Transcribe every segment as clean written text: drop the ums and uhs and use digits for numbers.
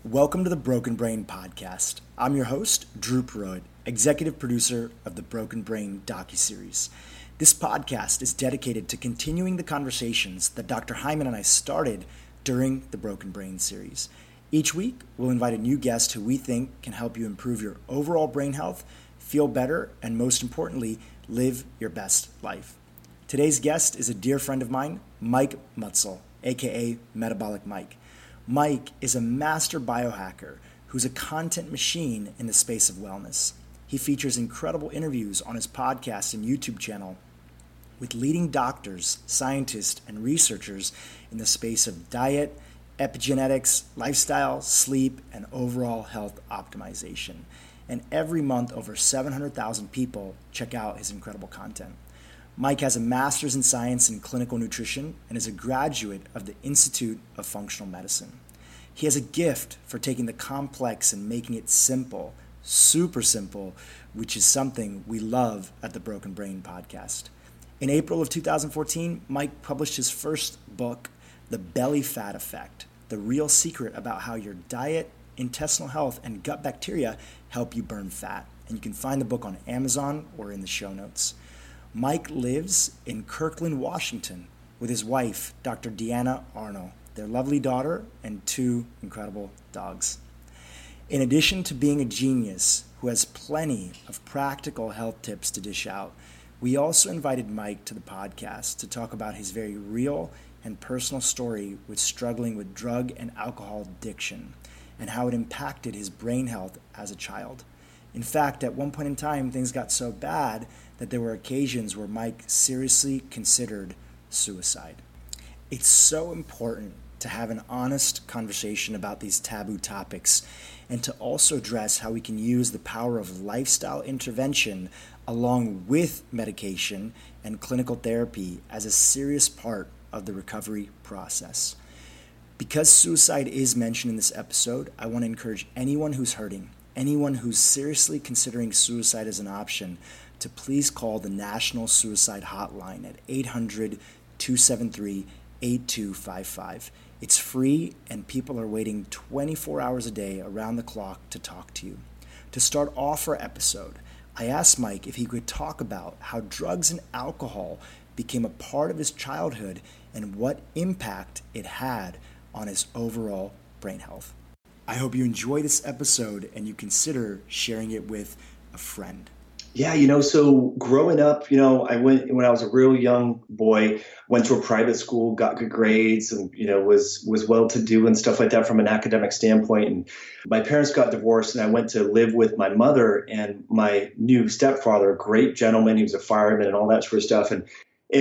Welcome to the Broken Brain Podcast. I'm your host, Drew Perot, executive producer of the Broken Brain docuseries. This podcast is dedicated to continuing the conversations that Dr. Hyman and I started during the Broken Brain series. Each week, we'll invite a new guest who we think can help you improve your overall brain health, feel better, and most importantly, live your best life. Today's guest is a dear friend of mine, Mike Mutzel, aka Metabolic Mike. Mike is a master biohacker who's a content machine in the space of wellness. He features incredible interviews on his podcast and YouTube channel with leading doctors, scientists, and researchers in the space of diet, epigenetics, lifestyle, sleep, and overall health optimization. And every month, over 700,000 people check out his incredible content. Mike has a master's in science and clinical nutrition and is a graduate of the Institute of Functional Medicine. He has a gift for taking the complex and making it simple, super simple, which is something we love at the Broken Brain Podcast. In April of 2014, Mike published his first book, The Belly Fat Effect, the real secret about how your diet, intestinal health, and gut bacteria help you burn fat. And you can find the book on Amazon or in the show notes. Mike lives in Kirkland, Washington, with his wife, Dr. Deanna Arnold, their lovely daughter, and two incredible dogs. In addition to being a genius who has plenty of practical health tips to dish out, we also invited Mike to the podcast to talk about his very real and personal story with struggling with drug and alcohol addiction and how it impacted his brain health as a child. In fact, at one point in time, things got so bad that there were occasions where Mike seriously considered suicide. It's so important to have an honest conversation about these taboo topics and to also address how we can use the power of lifestyle intervention along with medication and clinical therapy as a serious part of the recovery process. Because suicide is mentioned in this episode, I want to encourage anyone who's hurting, anyone who's seriously considering suicide as an option, to please call the National Suicide Hotline at 800-273-8255. It's free and people are waiting 24 hours a day around the clock to talk to you. To start off our episode, I asked Mike if he could talk about how drugs and alcohol became a part of his childhood and what impact it had on his overall brain health. I hope you enjoy this episode and you consider sharing it with a friend. Yeah, so growing up, I went when I was a real young boy, went to a private school, got good grades, and was well to do and stuff like that from an academic standpoint. And my parents got divorced, and I went to live with my mother and my new stepfather, a great gentleman. He was a fireman and all that sort of stuff. And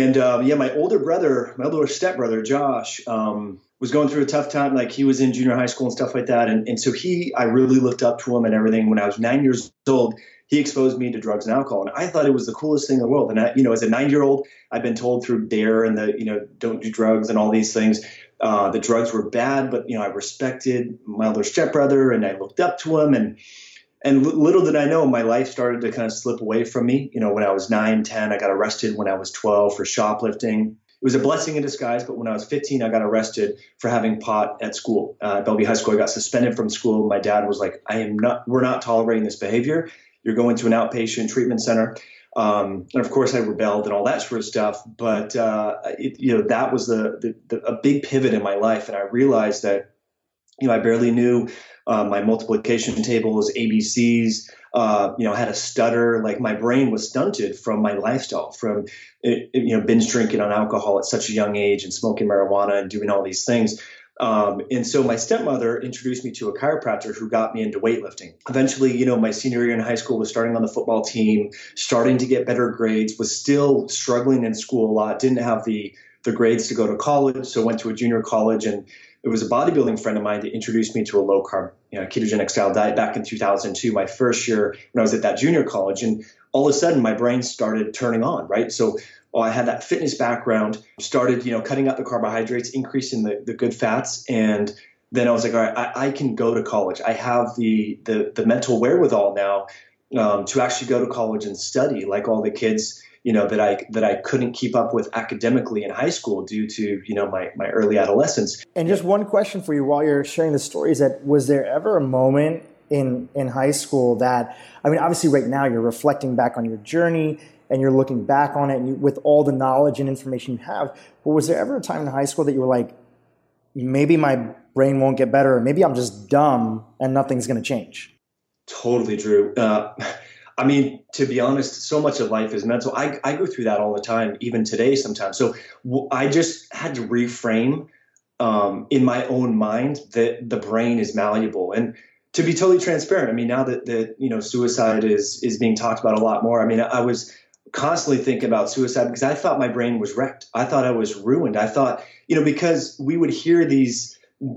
my older stepbrother, Josh, was going through a tough time. Like, he was in junior high school and stuff like that. And so I really looked up to him and everything. When I was 9 years old, he exposed me to drugs and alcohol. And I thought it was the coolest thing in the world. And as a 9-year-old, I've been told through DARE and don't do drugs and all these things. The drugs were bad, but, I respected my older stepbrother and I looked up to him. And little did I know, my life started to kind of slip away from me. When I was 9, 10, I got arrested when I was 12 for shoplifting. It was a blessing in disguise, but when I was 15, I got arrested for having pot at school. At Bellevue High School, I got suspended from school. My dad was like, we're not tolerating this behavior. You're going to an outpatient treatment center. And of course I rebelled and all that sort of stuff. But, that was a big pivot in my life. And I realized that, I barely knew my multiplication tables, ABCs, had a stutter. Like, my brain was stunted from my lifestyle, from, binge drinking on alcohol at such a young age and smoking marijuana and doing all these things. And so my stepmother introduced me to a chiropractor who got me into weightlifting. Eventually, my senior year in high school, was starting on the football team, starting to get better grades, was still struggling in school a lot, didn't have the grades to go to college. So went to a junior college, and it was a bodybuilding friend of mine that introduced me to a low carb, ketogenic style diet back in 2002, my first year when I was at that junior college. And all of a sudden my brain started turning on, right? So I had that fitness background, started, cutting out the carbohydrates, increasing the good fats. And then I was like, all right, I can go to college. I have the mental wherewithal now to actually go to college and study like all the kids, that I couldn't keep up with academically in high school due to, my early adolescence. And just one question for you while you're sharing the story is that, was there ever a moment in high school that, obviously right now you're reflecting back on your journey and you're looking back on it and with all the knowledge and information you have, but was there ever a time in high school that you were like, maybe my brain won't get better, or maybe I'm just dumb and nothing's going to change? Totally, Drew. To be honest, so much of life is mental. I go through that all the time, even today sometimes. So I just had to reframe in my own mind that the brain is malleable. And to be totally transparent, now that suicide is being talked about a lot more. I was constantly thinking about suicide because I thought my brain was wrecked. I thought I was ruined. I thought, because we would hear these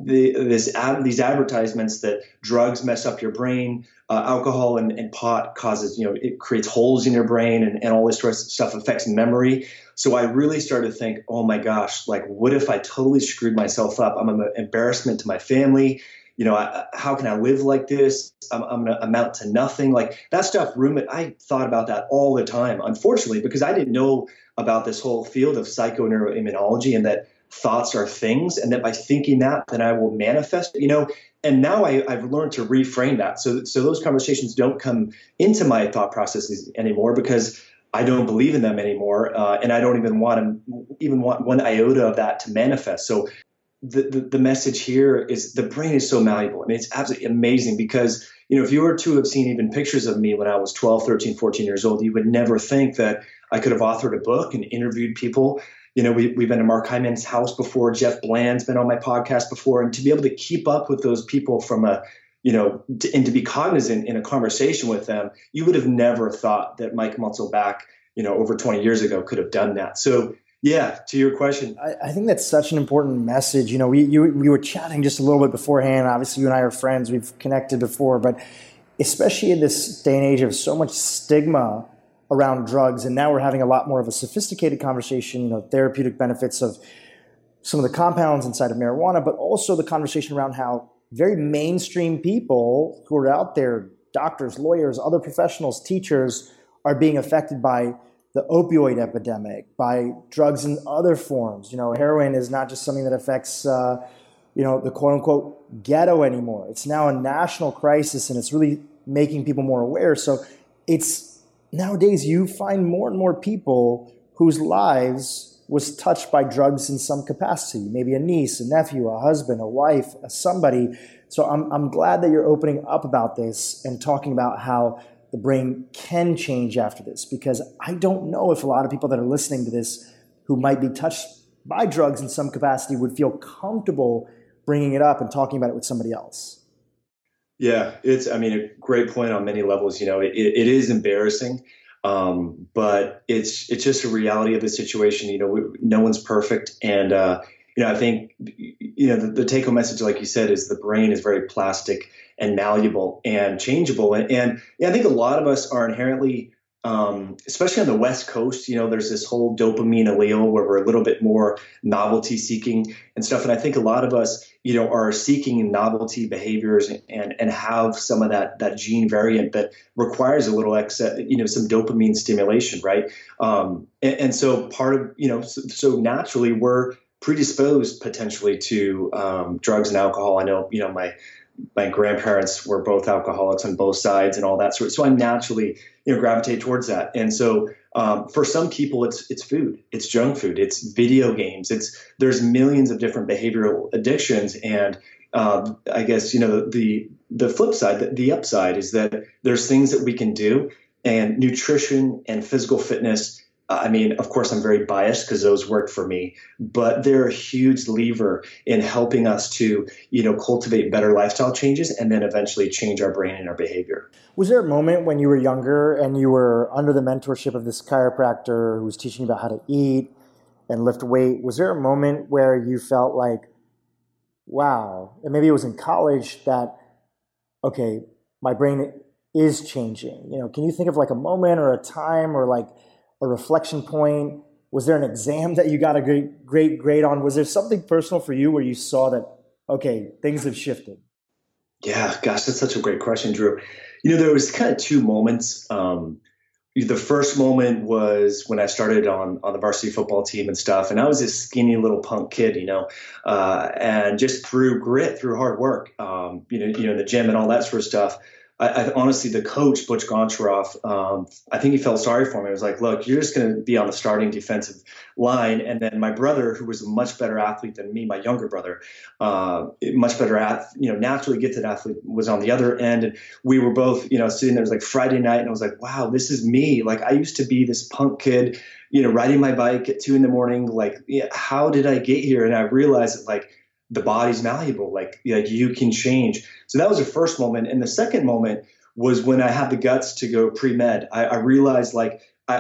advertisements that drugs mess up your brain, alcohol and pot causes, it creates holes in your brain and all this sort of stuff affects memory. So I really started to think, oh my gosh, like what if I totally screwed myself up? I'm an embarrassment to my family. How can I live like this? I'm going to amount to nothing. Like that stuff, I thought about that all the time, unfortunately, because I didn't know about this whole field of psychoneuroimmunology and that thoughts are things, and that by thinking that, then I will manifest, and now I've learned to reframe that. So those conversations don't come into my thought processes anymore because I don't believe in them anymore. And I don't even want one iota of that to manifest. So the message here is the brain is so malleable. It's absolutely amazing because, if you were to have seen even pictures of me when I was 12, 13, 14 years old, you would never think that I could have authored a book and interviewed people. We've been to Mark Hyman's house before. Jeff Bland's been on my podcast before. And to be able to keep up with those people from and to be cognizant in a conversation with them, you would have never thought that Mike Mutzelback, over 20 years ago could have done that. So yeah, to your question. I think that's such an important message. We were chatting just a little bit beforehand. Obviously, you and I are friends. We've connected before. But especially in this day and age of so much stigma around drugs, and now we're having a lot more of a sophisticated conversation, therapeutic benefits of some of the compounds inside of marijuana, but also the conversation around how very mainstream people who are out there, doctors, lawyers, other professionals, teachers, are being affected by the opioid epidemic, by drugs in other forms. Heroin is not just something that affects, the quote unquote ghetto anymore. It's now a national crisis, and it's really making people more aware. So nowadays you find more and more people whose lives was touched by drugs in some capacity, maybe a niece, a nephew, a husband, a wife, somebody. So I'm glad that you're opening up about this and talking about how the brain can change after this, because I don't know if a lot of people that are listening to this who might be touched by drugs in some capacity would feel comfortable bringing it up and talking about it with somebody else. Yeah, it's, a great point on many levels. It is embarrassing, but it's just a reality of the situation. No one's perfect. And, I think, the take home message, like you said, is the brain is very plastic and malleable and changeable. And I think a lot of us are inherently, especially on the West Coast, there's this whole dopamine allele where we're a little bit more novelty seeking and stuff. And I think a lot of us, are seeking novelty behaviors and have some of that gene variant that requires a little excess, some dopamine stimulation, right? And so part of, so naturally we're predisposed potentially to drugs and alcohol. I know, my grandparents were both alcoholics on both sides and all that sort. So I naturally, gravitate towards that. And so for some people, it's food, it's junk food, it's video games, there's millions of different behavioral addictions. And I guess the flip side, the upside is that there's things that we can do, and nutrition and physical fitness. Of course, I'm very biased because those work for me, but they're a huge lever in helping us to, cultivate better lifestyle changes and then eventually change our brain and our behavior. Was there a moment when you were younger and you were under the mentorship of this chiropractor who was teaching you about how to eat and lift weight? Was there a moment where you felt like, wow, and maybe it was in college that, okay, my brain is changing? Can you think of like a moment or a time or like a reflection point? Was there an exam that you got a great grade on? Was there something personal for you where you saw that, okay, things have shifted? Yeah, gosh, that's such a great question, Drew. There was kind of two moments. the first moment was when I started on the varsity football team and stuff. And I was this skinny little punk kid, and just through grit, through hard work, in the gym and all that sort of stuff. I honestly, the coach, Butch Goncharoff, I think he felt sorry for me. He was like, look, you're just going to be on the starting defensive line. And then my brother, who was a much better athlete than me, my younger brother, much better naturally gifted athlete, was on the other end. And we were both, sitting there. It was like Friday night. And I was like, wow, this is me. Like, I used to be this punk kid, riding my bike at 2 a.m. Like, how did I get here? And I realized that, like, the body's malleable, like you can change. So that was the first moment. And the second moment was when I had the guts to go pre-med. I realized, like,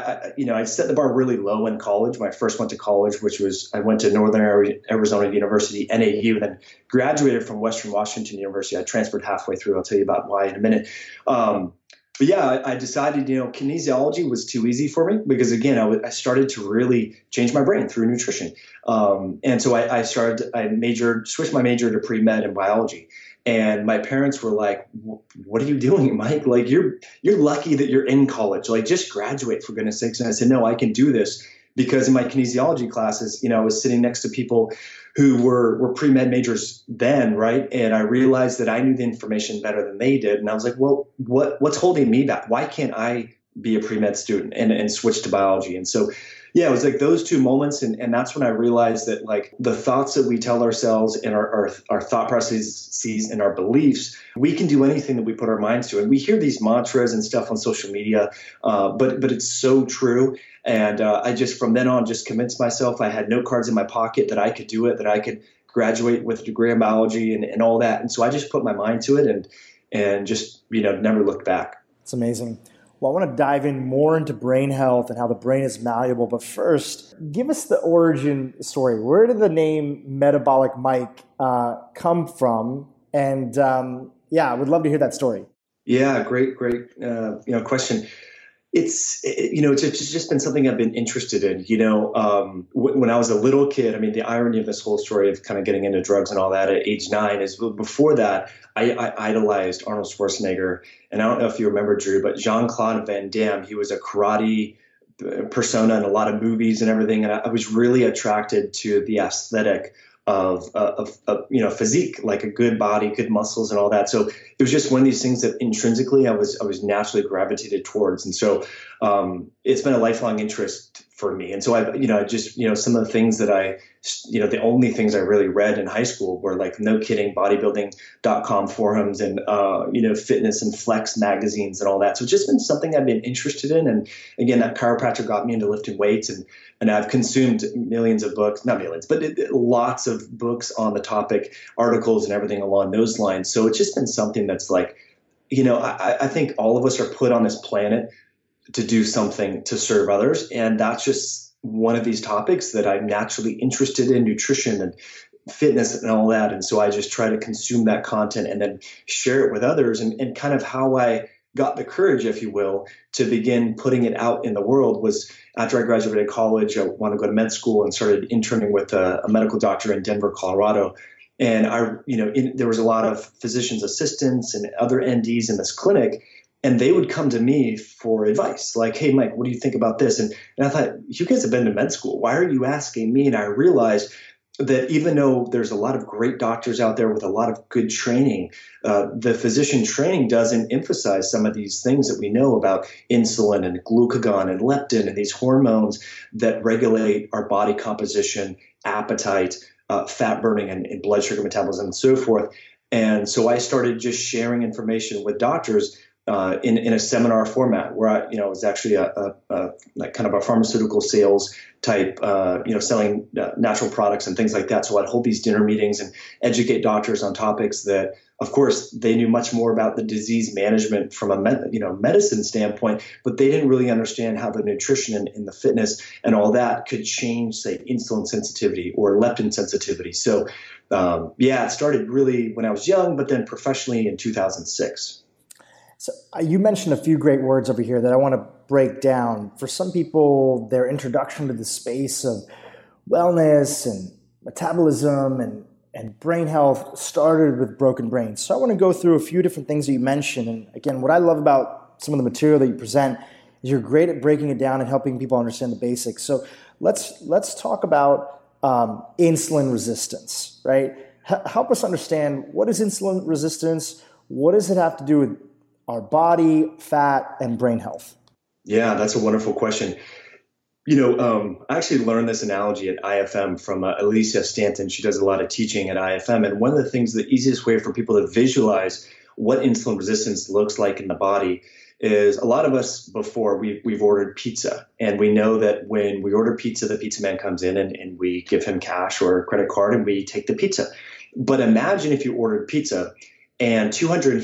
I set the bar really low in college when I first went to college, which was, I went to Northern Arizona University, NAU, then graduated from Western Washington University. I transferred halfway through. I'll tell you about why in a minute. But yeah, I decided, kinesiology was too easy for me because, again, I started to really change my brain through nutrition. And so I switched my major to pre-med in biology. And my parents were like, what are you doing, Mike? Like, you're lucky that you're in college. Like, just graduate, for goodness sakes. And I said, no, I can do this. Because in my kinesiology classes, I was sitting next to people who were pre-med majors then, right? And I realized that I knew the information better than they did. And I was like, well, what's holding me back? Why can't I be a pre-med student and switch to biology? And so, yeah, it was like those two moments. And that's when I realized that, like, the thoughts that we tell ourselves and our thought processes and our beliefs, we can do anything that we put our minds to. And we hear these mantras and stuff on social media, but it's so true. And I just, from then on, just convinced myself I had no cards in my pocket, that I could do it, that I could graduate with a degree in biology and all that. And so I just put my mind to it and just, never looked back. It's amazing. Well, I want to dive in more into brain health and how the brain is malleable. But first, give us the origin story. Where did the name Metabolic Mike come from? And I would love to hear that story. Yeah, great, question. It's just been something I've been interested in. When I was a little kid, I mean, the irony of this whole story of kind of getting into drugs and all that at age 9 is, before that, I idolized Arnold Schwarzenegger. And I don't know if you remember, Drew, but Jean-Claude Van Damme, he was a karate persona in a lot of movies and everything. And I was really attracted to the aesthetic of physique, like a good body, good muscles and all that. So it was just one of these things that intrinsically I was naturally gravitated towards. And so it's been a lifelong interest for me. And so I just some of the things that the only things I really read in high school were, like, no kidding, bodybuilding.com forums and, fitness and flex magazines and all that. So it's just been something I've been interested in. And again, that chiropractor got me into lifting weights, and I've consumed millions of books, not millions, but lots of books on the topic, articles and everything along those lines. So it's just been something that's like, I think all of us are put on this planet to do something to serve others. And that's just one of these topics that I'm naturally interested in, nutrition and fitness and all that. And so I just try to consume that content and then share it with others. And kind of how I got the courage, if you will, to begin putting it out in the world was after I graduated college. I wanted to go to med school and started interning with a medical doctor in Denver, Colorado. And there was a lot of physician's assistants and other NDs in this clinic. And they would come to me for advice, like, hey, Mike, what do you think about this? And I thought, you guys have been to med school. Why are you asking me? And I realized that even though there's a lot of great doctors out there with a lot of good training, the physician training doesn't emphasize some of these things that we know about insulin and glucagon and leptin and these hormones that regulate our body composition, appetite, fat burning, and blood sugar metabolism and so forth. And so I started just sharing information with doctors in a seminar format where I was actually like kind of a pharmaceutical sales type, selling natural products and things like that. So I'd hold these dinner meetings and educate doctors on topics that, of course, they knew much more about the disease management from a medicine standpoint, but they didn't really understand how the nutrition and the fitness and all that could change, say, insulin sensitivity or leptin sensitivity. So it started really when I was young, but then professionally in 2006. So you mentioned a few great words over here that I want to break down. For some people, their introduction to the space of wellness and metabolism and brain health started with Broken Brain. So I want to go through a few different things that you mentioned. And again, what I love about some of the material that you present You're great at breaking it down and helping people understand the basics. So let's talk about insulin resistance, right? Help us understand, what is insulin resistance? What does it have to do with our body, fat, and brain health? Yeah, that's a wonderful question. I actually learned this analogy at IFM from Alicia Stanton. She does a lot of teaching at IFM. And one of the things, the easiest way for people to visualize what insulin resistance looks like in the body is, a lot of us before we've ordered pizza. And we know that when we order pizza, the pizza man comes in and we give him cash or a credit card and we take the pizza. But imagine if you ordered pizza and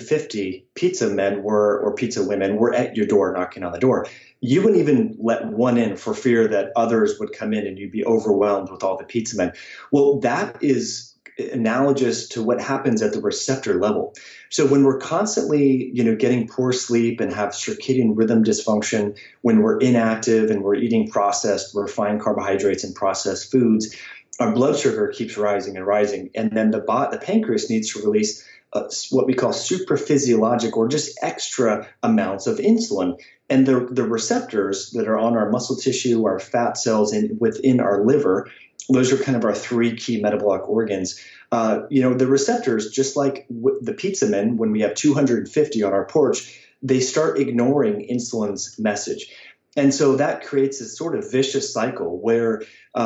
250 pizza men or pizza women were at your door knocking on the door. You wouldn't even let one in for fear that others would come in and you'd be overwhelmed with all the pizza men. Well, that is analogous to what happens at the receptor level. So when we're constantly, getting poor sleep and have circadian rhythm dysfunction, when we're inactive and we're eating processed, refined carbohydrates and processed foods, our blood sugar keeps rising and rising. And then the pancreas needs to release what we call supraphysiologic, or just extra amounts of insulin. And the receptors that are on our muscle tissue, our fat cells, and within our liver, those are kind of our three key metabolic organs. The receptors, just like the pizza men, when we have 250 on our porch, they start ignoring insulin's message. And so that creates this sort of vicious cycle where,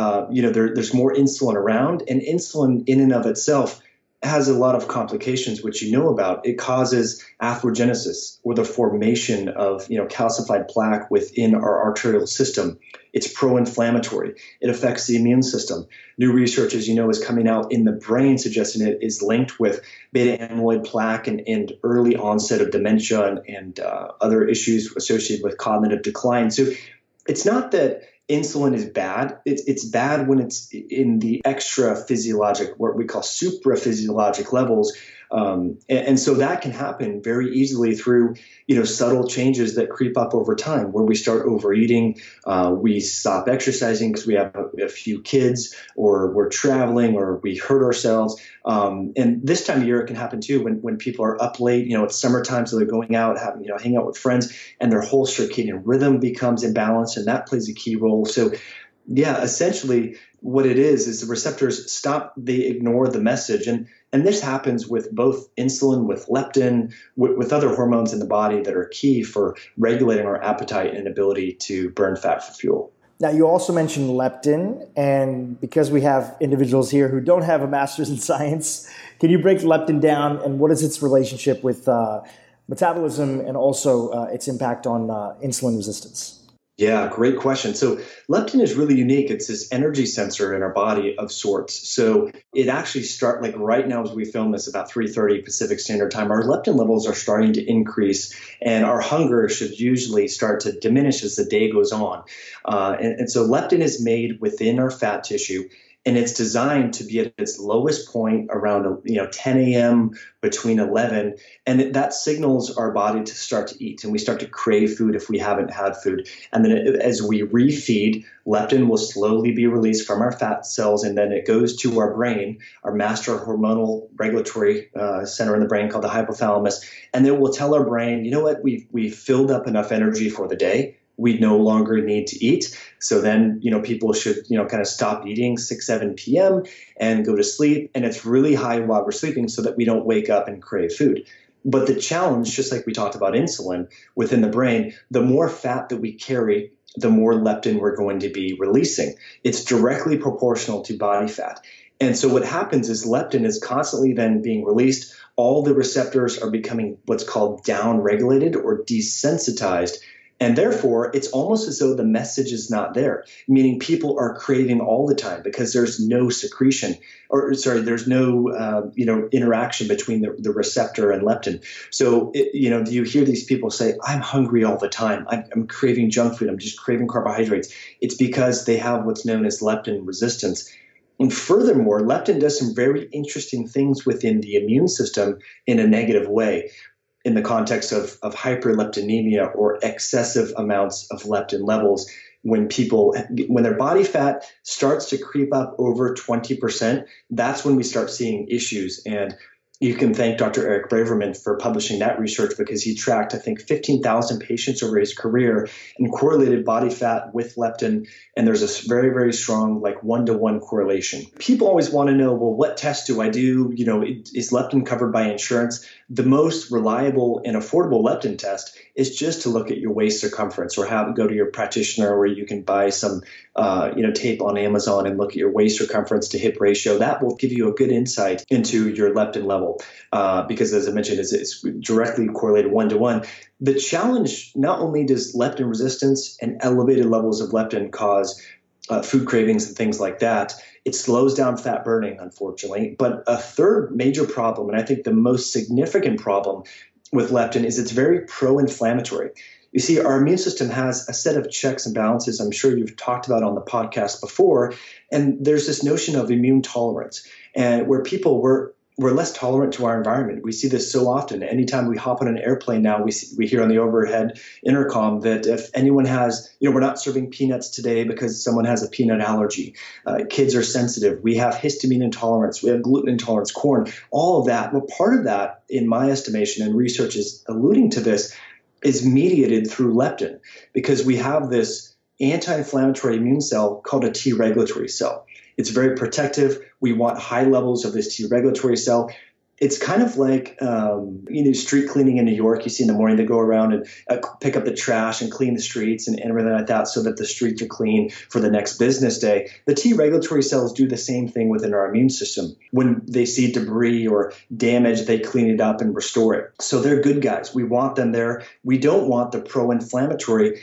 there's more insulin around, and insulin in and of itself has a lot of complications, which you know about. It causes atherogenesis, or the formation of calcified plaque within our arterial system. It's pro-inflammatory. It affects the immune system. New research, as you know, is coming out in the brain suggesting it is linked with beta amyloid plaque and early onset of dementia and other issues associated with cognitive decline. So it's not that insulin is bad. It's bad when it's in the extra physiologic, what we call supraphysiologic levels. And so that can happen very easily through, subtle changes that creep up over time, where we start overeating, we stop exercising because we have a few kids, or we're traveling, or we hurt ourselves. And this time of year, it can happen too, when people are up late, it's summertime, so they're going out, having, hang out with friends, and their whole circadian rhythm becomes imbalanced, and that plays a key role. So yeah, essentially what it is the receptors stop, they ignore the message. And this happens with both insulin, with leptin, with other hormones in the body that are key for regulating our appetite and ability to burn fat for fuel. Now, you also mentioned leptin, and because we have individuals here who don't have a master's in science, can you break leptin down, and what is its relationship with metabolism and also its impact on insulin resistance? Yeah, great question. So leptin is really unique. It's this energy sensor in our body of sorts. So it actually like right now as we film this, about 3:30 Pacific Standard Time, our leptin levels are starting to increase, and our hunger should usually start to diminish as the day goes on. And so leptin is made within our fat tissue, and it's designed to be at its lowest point around 10 a.m. between 11, and that signals our body to start to eat, and we start to crave food if we haven't had food. And then as we refeed, leptin will slowly be released from our fat cells, and then it goes to our brain, our master hormonal regulatory center in the brain called the hypothalamus, and it will tell our brain, you know what, we've filled up enough energy for the day. We no longer need to eat. So then, people should, kind of stop eating 6, 7 p.m. and go to sleep. And it's really high while we're sleeping so that we don't wake up and crave food. But the challenge, just like we talked about insulin within the brain, the more fat that we carry, the more leptin we're going to be releasing. It's directly proportional to body fat. And so what happens is leptin is constantly then being released. All the receptors are becoming what's called down-regulated or desensitized. And therefore, it's almost as though the message is not there, meaning people are craving all the time because there's no secretion, there's no interaction between the receptor and leptin. So, you hear these people say, I'm hungry all the time. I'm craving junk food. I'm just craving carbohydrates. It's because they have what's known as leptin resistance. And furthermore, leptin does some very interesting things within the immune system in a negative way, in the context of hyperleptinemia, or excessive amounts of leptin levels. When their body fat starts to creep up over 20%, that's when we start seeing issues. And you can thank Dr. Eric Braverman for publishing that research, because he tracked, I think, 15,000 patients over his career and correlated body fat with leptin. And there's a very, very strong, like, one-to-one correlation. People always want to know, well, what test do I do? Is leptin covered by insurance? The most reliable and affordable leptin test is just to look at your waist circumference, or go to your practitioner where you can buy some tape on Amazon and look at your waist circumference to hip ratio. That will give you a good insight into your leptin level, because, as I mentioned, it's directly correlated one-to-one. The challenge, not only does leptin resistance and elevated levels of leptin cause food cravings and things like that, it slows down fat burning, unfortunately. But a third major problem, and I think the most significant problem with leptin, is it's very pro-inflammatory. You see, our immune system has a set of checks and balances I'm sure you've talked about on the podcast before, and there's this notion of immune tolerance, and where people we're less tolerant to our environment. We see this so often. Anytime we hop on an airplane now, we hear on the overhead intercom that if anyone has, we're not serving peanuts today because someone has a peanut allergy. Kids are sensitive. We have histamine intolerance. We have gluten intolerance, corn, all of that. Well, part of that, in my estimation, and research is alluding to this, is mediated through leptin, because we have this anti-inflammatory immune cell called a T regulatory cell. It's very protective. We want high levels of this T regulatory cell. It's kind of like, street cleaning in New York. You see in the morning, they go around and pick up the trash and clean the streets and everything like that, so that the streets are clean for the next business day. The T regulatory cells do the same thing within our immune system. When they see debris or damage, they clean it up and restore it. So they're good guys. We want them there. We don't want the pro-inflammatory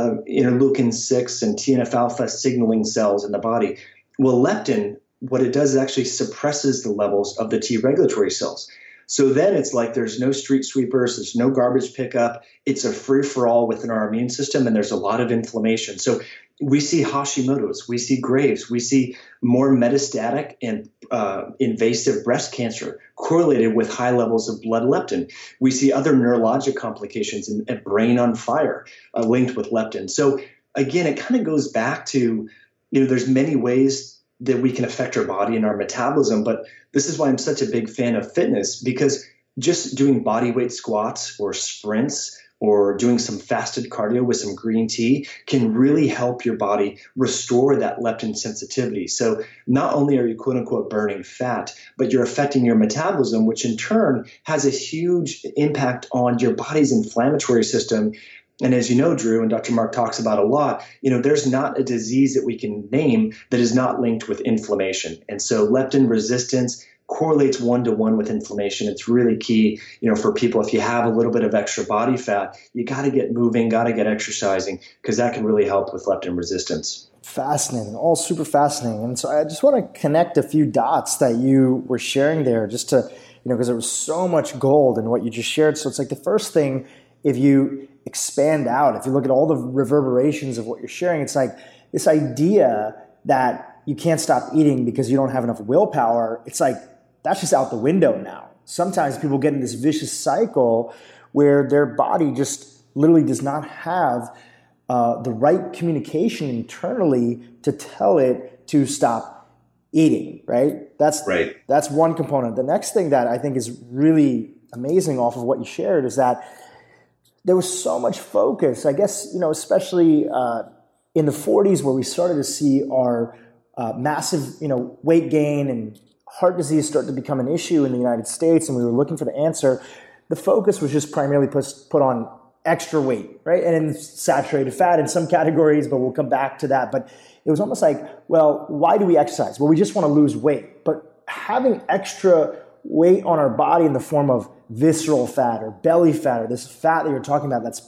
interleukin-6 and TNF-alpha signaling cells in the body. Well, leptin, what it does is actually suppresses the levels of the T regulatory cells. So then it's like there's no street sweepers, there's no garbage pickup. It's a free-for-all within our immune system, and there's a lot of inflammation. So we see Hashimoto's, we see Graves', we see more metastatic and invasive breast cancer correlated with high levels of blood leptin. We see other neurologic complications and brain on fire linked with leptin. So again, it kind of goes back to, there's many ways that we can affect our body and our metabolism, but this is why I'm such a big fan of fitness, because just doing body weight squats or sprints or doing some fasted cardio with some green tea can really help your body restore that leptin sensitivity. So not only are you quote unquote burning fat, but you're affecting your metabolism, which in turn has a huge impact on your body's inflammatory system. And as you know, Drew, and Dr. Mark talks about a lot, there's not a disease that we can name that is not linked with inflammation. And so leptin resistance correlates one-to-one with inflammation. It's really key, for people. If you have a little bit of extra body fat, you got to get moving, got to get exercising, because that can really help with leptin resistance. Fascinating, all super fascinating. And so I just want to connect a few dots that you were sharing there, just to, because there was so much gold in what you just shared. So it's like the first thing, if you expand out, if you look at all the reverberations of what you're sharing, it's like this idea that you can't stop eating because you don't have enough willpower. It's like, that's just out the window now. Sometimes people get in this vicious cycle where their body just literally does not have the right communication internally to tell it to stop eating, right? That's one component. The next thing that I think is really amazing off of what you shared is that there was so much focus, I guess, especially in the 40s, where we started to see our massive, weight gain and heart disease start to become an issue in the United States, and we were looking for the answer. The focus was just primarily put on extra weight, right? And in saturated fat in some categories, but we'll come back to that. But it was almost like, well, why do we exercise? Well, we just want to lose weight. But having extra weight on our body in the form of visceral fat or belly fat, or this fat that you're talking about that's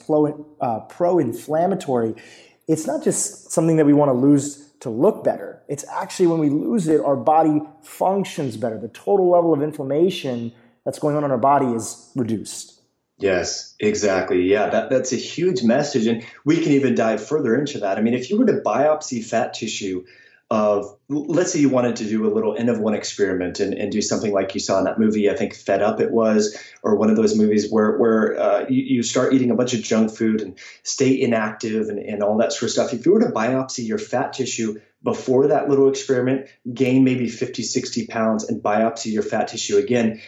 pro-inflammatory, it's not just something that we want to lose to look better. It's actually, when we lose it, our body functions better. The total level of inflammation that's going on in our body is reduced. Yes, exactly. Yeah, that's a huge message. And we can even dive further into that. I mean, if you were to biopsy fat tissue of, let's say you wanted to do a little N of 1 experiment and do something like you saw in that movie, I think Fed Up it was, or one of those movies where you start eating a bunch of junk food and stay inactive and all that sort of stuff. If you were to biopsy your fat tissue before that little experiment, gain maybe 50, 60 pounds, and biopsy your fat tissue again,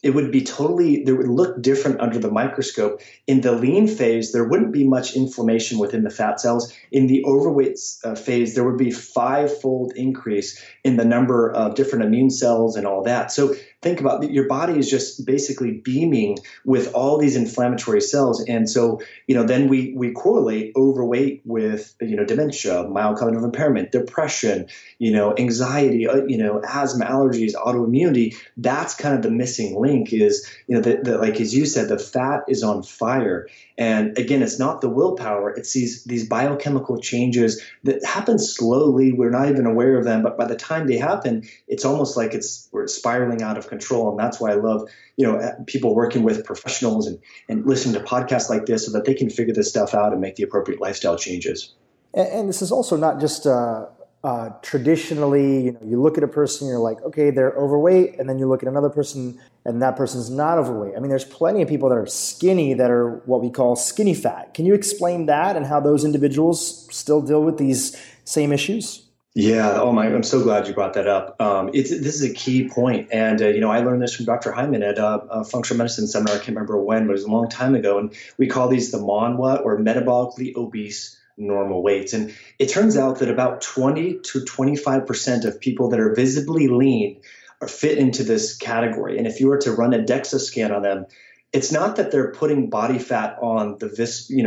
it would be totally, there would look different under the microscope. In the lean phase, there wouldn't be much inflammation within the fat cells. In the overweight phase, there would be 5-fold increase in the number of different immune cells and all that. So think about that. Your body is just basically beaming with all these inflammatory cells. And so, then we correlate overweight with, dementia, mild cognitive impairment, depression, anxiety, asthma, allergies, autoimmunity. That's kind of the missing link is, like, as you said, the fat is on fire. And again, it's not the willpower. It's these biochemical changes that happen slowly. We're not even aware of them. But by the time they happen, it's almost like we're spiraling out of control. And that's why I love, people working with professionals and listening to podcasts like this so that they can figure this stuff out and make the appropriate lifestyle changes. And this is also not just traditionally, you look at a person, you're like, okay, they're overweight, and then you look at another person, and that person's not overweight. I mean, there's plenty of people that are skinny that are what we call skinny fat. Can you explain that and how those individuals still deal with these same issues? Yeah. Oh my! I'm so glad you brought that up. This is a key point, and I learned this from Dr. Hyman at a functional medicine seminar. I can't remember when, but it was a long time ago, and we call these the MONWA, or metabolically obese normal weights. And it turns out that about 20 to 25% of people that are visibly lean are fit into this category. And if you were to run a DEXA scan on them, it's not that they're putting body fat on the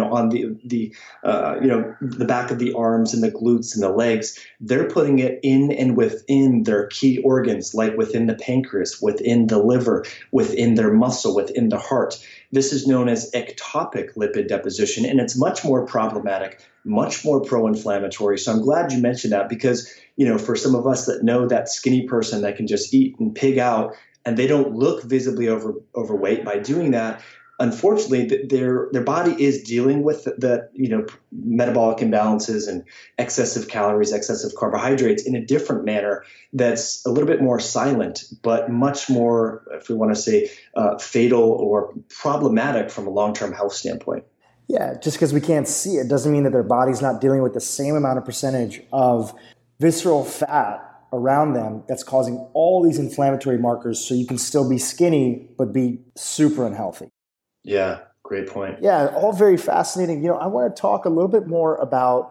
the back of the arms and the glutes and the legs. They're putting it in and within their key organs, like within the pancreas, within the liver, within their muscle, within the heart. This is known as ectopic lipid deposition, and it's much more problematic, much more pro-inflammatory. So I'm glad you mentioned that because, for some of us that know that skinny person that can just eat and pig out, and they don't look visibly overweight by doing that, unfortunately, their body is dealing with the metabolic imbalances and excessive calories, excessive carbohydrates in a different manner that's a little bit more silent, but much more, if we want to say, fatal or problematic from a long-term health standpoint. Yeah, just because we can't see it doesn't mean that their body's not dealing with the same amount of percentage of visceral fat around them that's causing all these inflammatory markers, so you can still be skinny but be super unhealthy. Yeah, great point. Yeah, all very fascinating. I want to talk a little bit more about,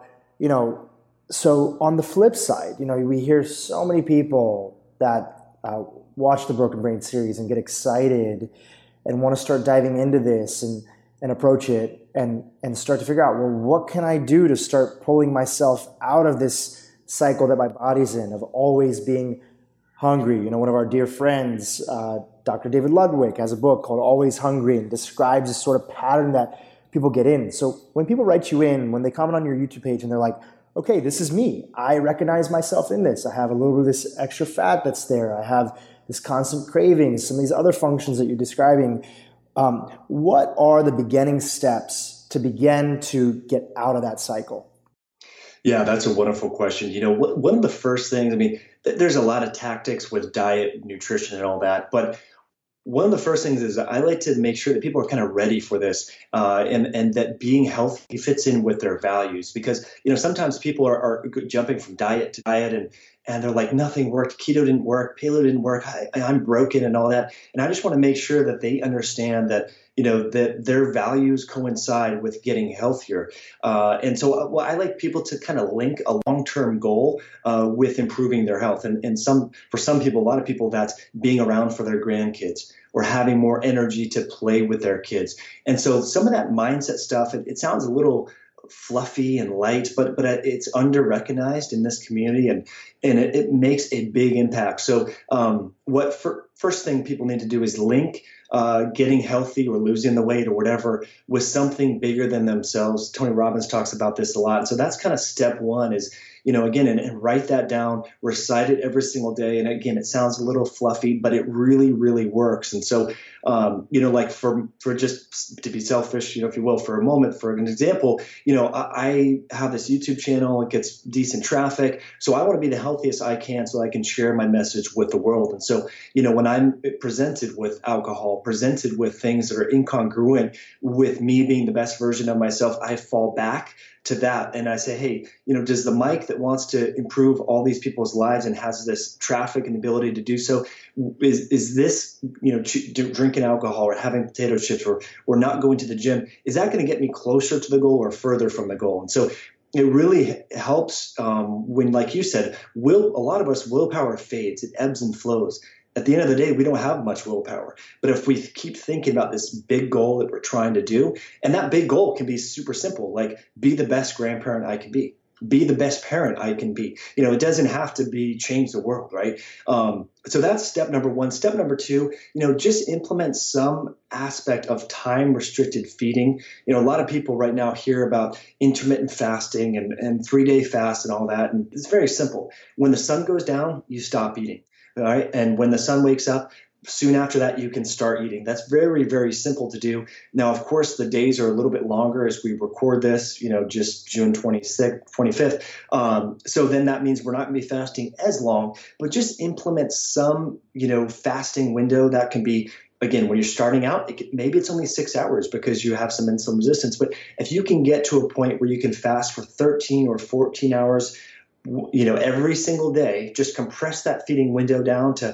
so on the flip side, we hear so many people that watch the Broken Brain series and get excited and want to start diving into this and approach it and start to figure out, well, what can I do to start pulling myself out of this cycle that my body's in of always being hungry. One of our dear friends, Dr. David Ludwig, has a book called Always Hungry and describes this sort of pattern that people get in. So when people write you in, when they comment on your YouTube page and they're like, okay, this is me. I recognize myself in this. I have a little bit of this extra fat that's there. I have this constant craving, some of these other functions that you're describing. What are the beginning steps to begin to get out of that cycle? Yeah, that's a wonderful question. One of the first things, there's a lot of tactics with diet, nutrition, and all that, but one of the first things is I like to make sure that people are kind of ready for this and that being healthy fits in with their values. Because, sometimes people are jumping from diet to diet and they're like, nothing worked. Keto didn't work. Paleo didn't work. I'm broken and all that. And I just want to make sure that they understand that, that their values coincide with getting healthier. And so I like people to kind of link a long-term goal with improving their health. And for some people, a lot of people, that's being around for their grandkids or having more energy to play with their kids. And so some of that mindset stuff, it sounds a little fluffy and light, but it's under-recognized in this community, and it makes a big impact. So first thing people need to do is link getting healthy or losing the weight or whatever with something bigger than themselves. Tony Robbins talks about this a lot. So that's kind of step one is, again, and write that down, recite it every single day. And again, it sounds a little fluffy, but it really, really works. And so, like for just to be selfish, if you will, for a moment, for an example, I have this YouTube channel, it gets decent traffic. So I want to be the healthiest I can so I can share my message with the world. And so, when I'm presented with alcohol, presented with things that are incongruent with me being the best version of myself, I fall back to that. And I say, hey, does the Mike that wants to improve all these people's lives and has this traffic and ability to do so, is this, drinking alcohol or having potato chips or not going to the gym, is that going to get me closer to the goal or further from the goal? And so it really helps when, like you said, a lot of us, willpower fades, it ebbs and flows. At the end of the day, we don't have much willpower. But if we keep thinking about this big goal that we're trying to do, and that big goal can be super simple, like be the best grandparent I can be the best parent I can be. It doesn't have to be change the world, right? So that's step number one. Step number two, just implement some aspect of time restricted feeding. A lot of people right now hear about intermittent fasting and 3-day fast and all that. And it's very simple. When the sun goes down, you stop eating. All right. And when the sun wakes up, soon after that, you can start eating. That's very, very simple to do. Now, of course, the days are a little bit longer as we record this, just June 26th, 25th. So then that means we're not going to be fasting as long, but just implement some, fasting window that can be, again, when you're starting out, maybe it's only 6 hours because you have some insulin resistance. But if you can get to a point where you can fast for 13 or 14 hours, every single day, just compress that feeding window down to,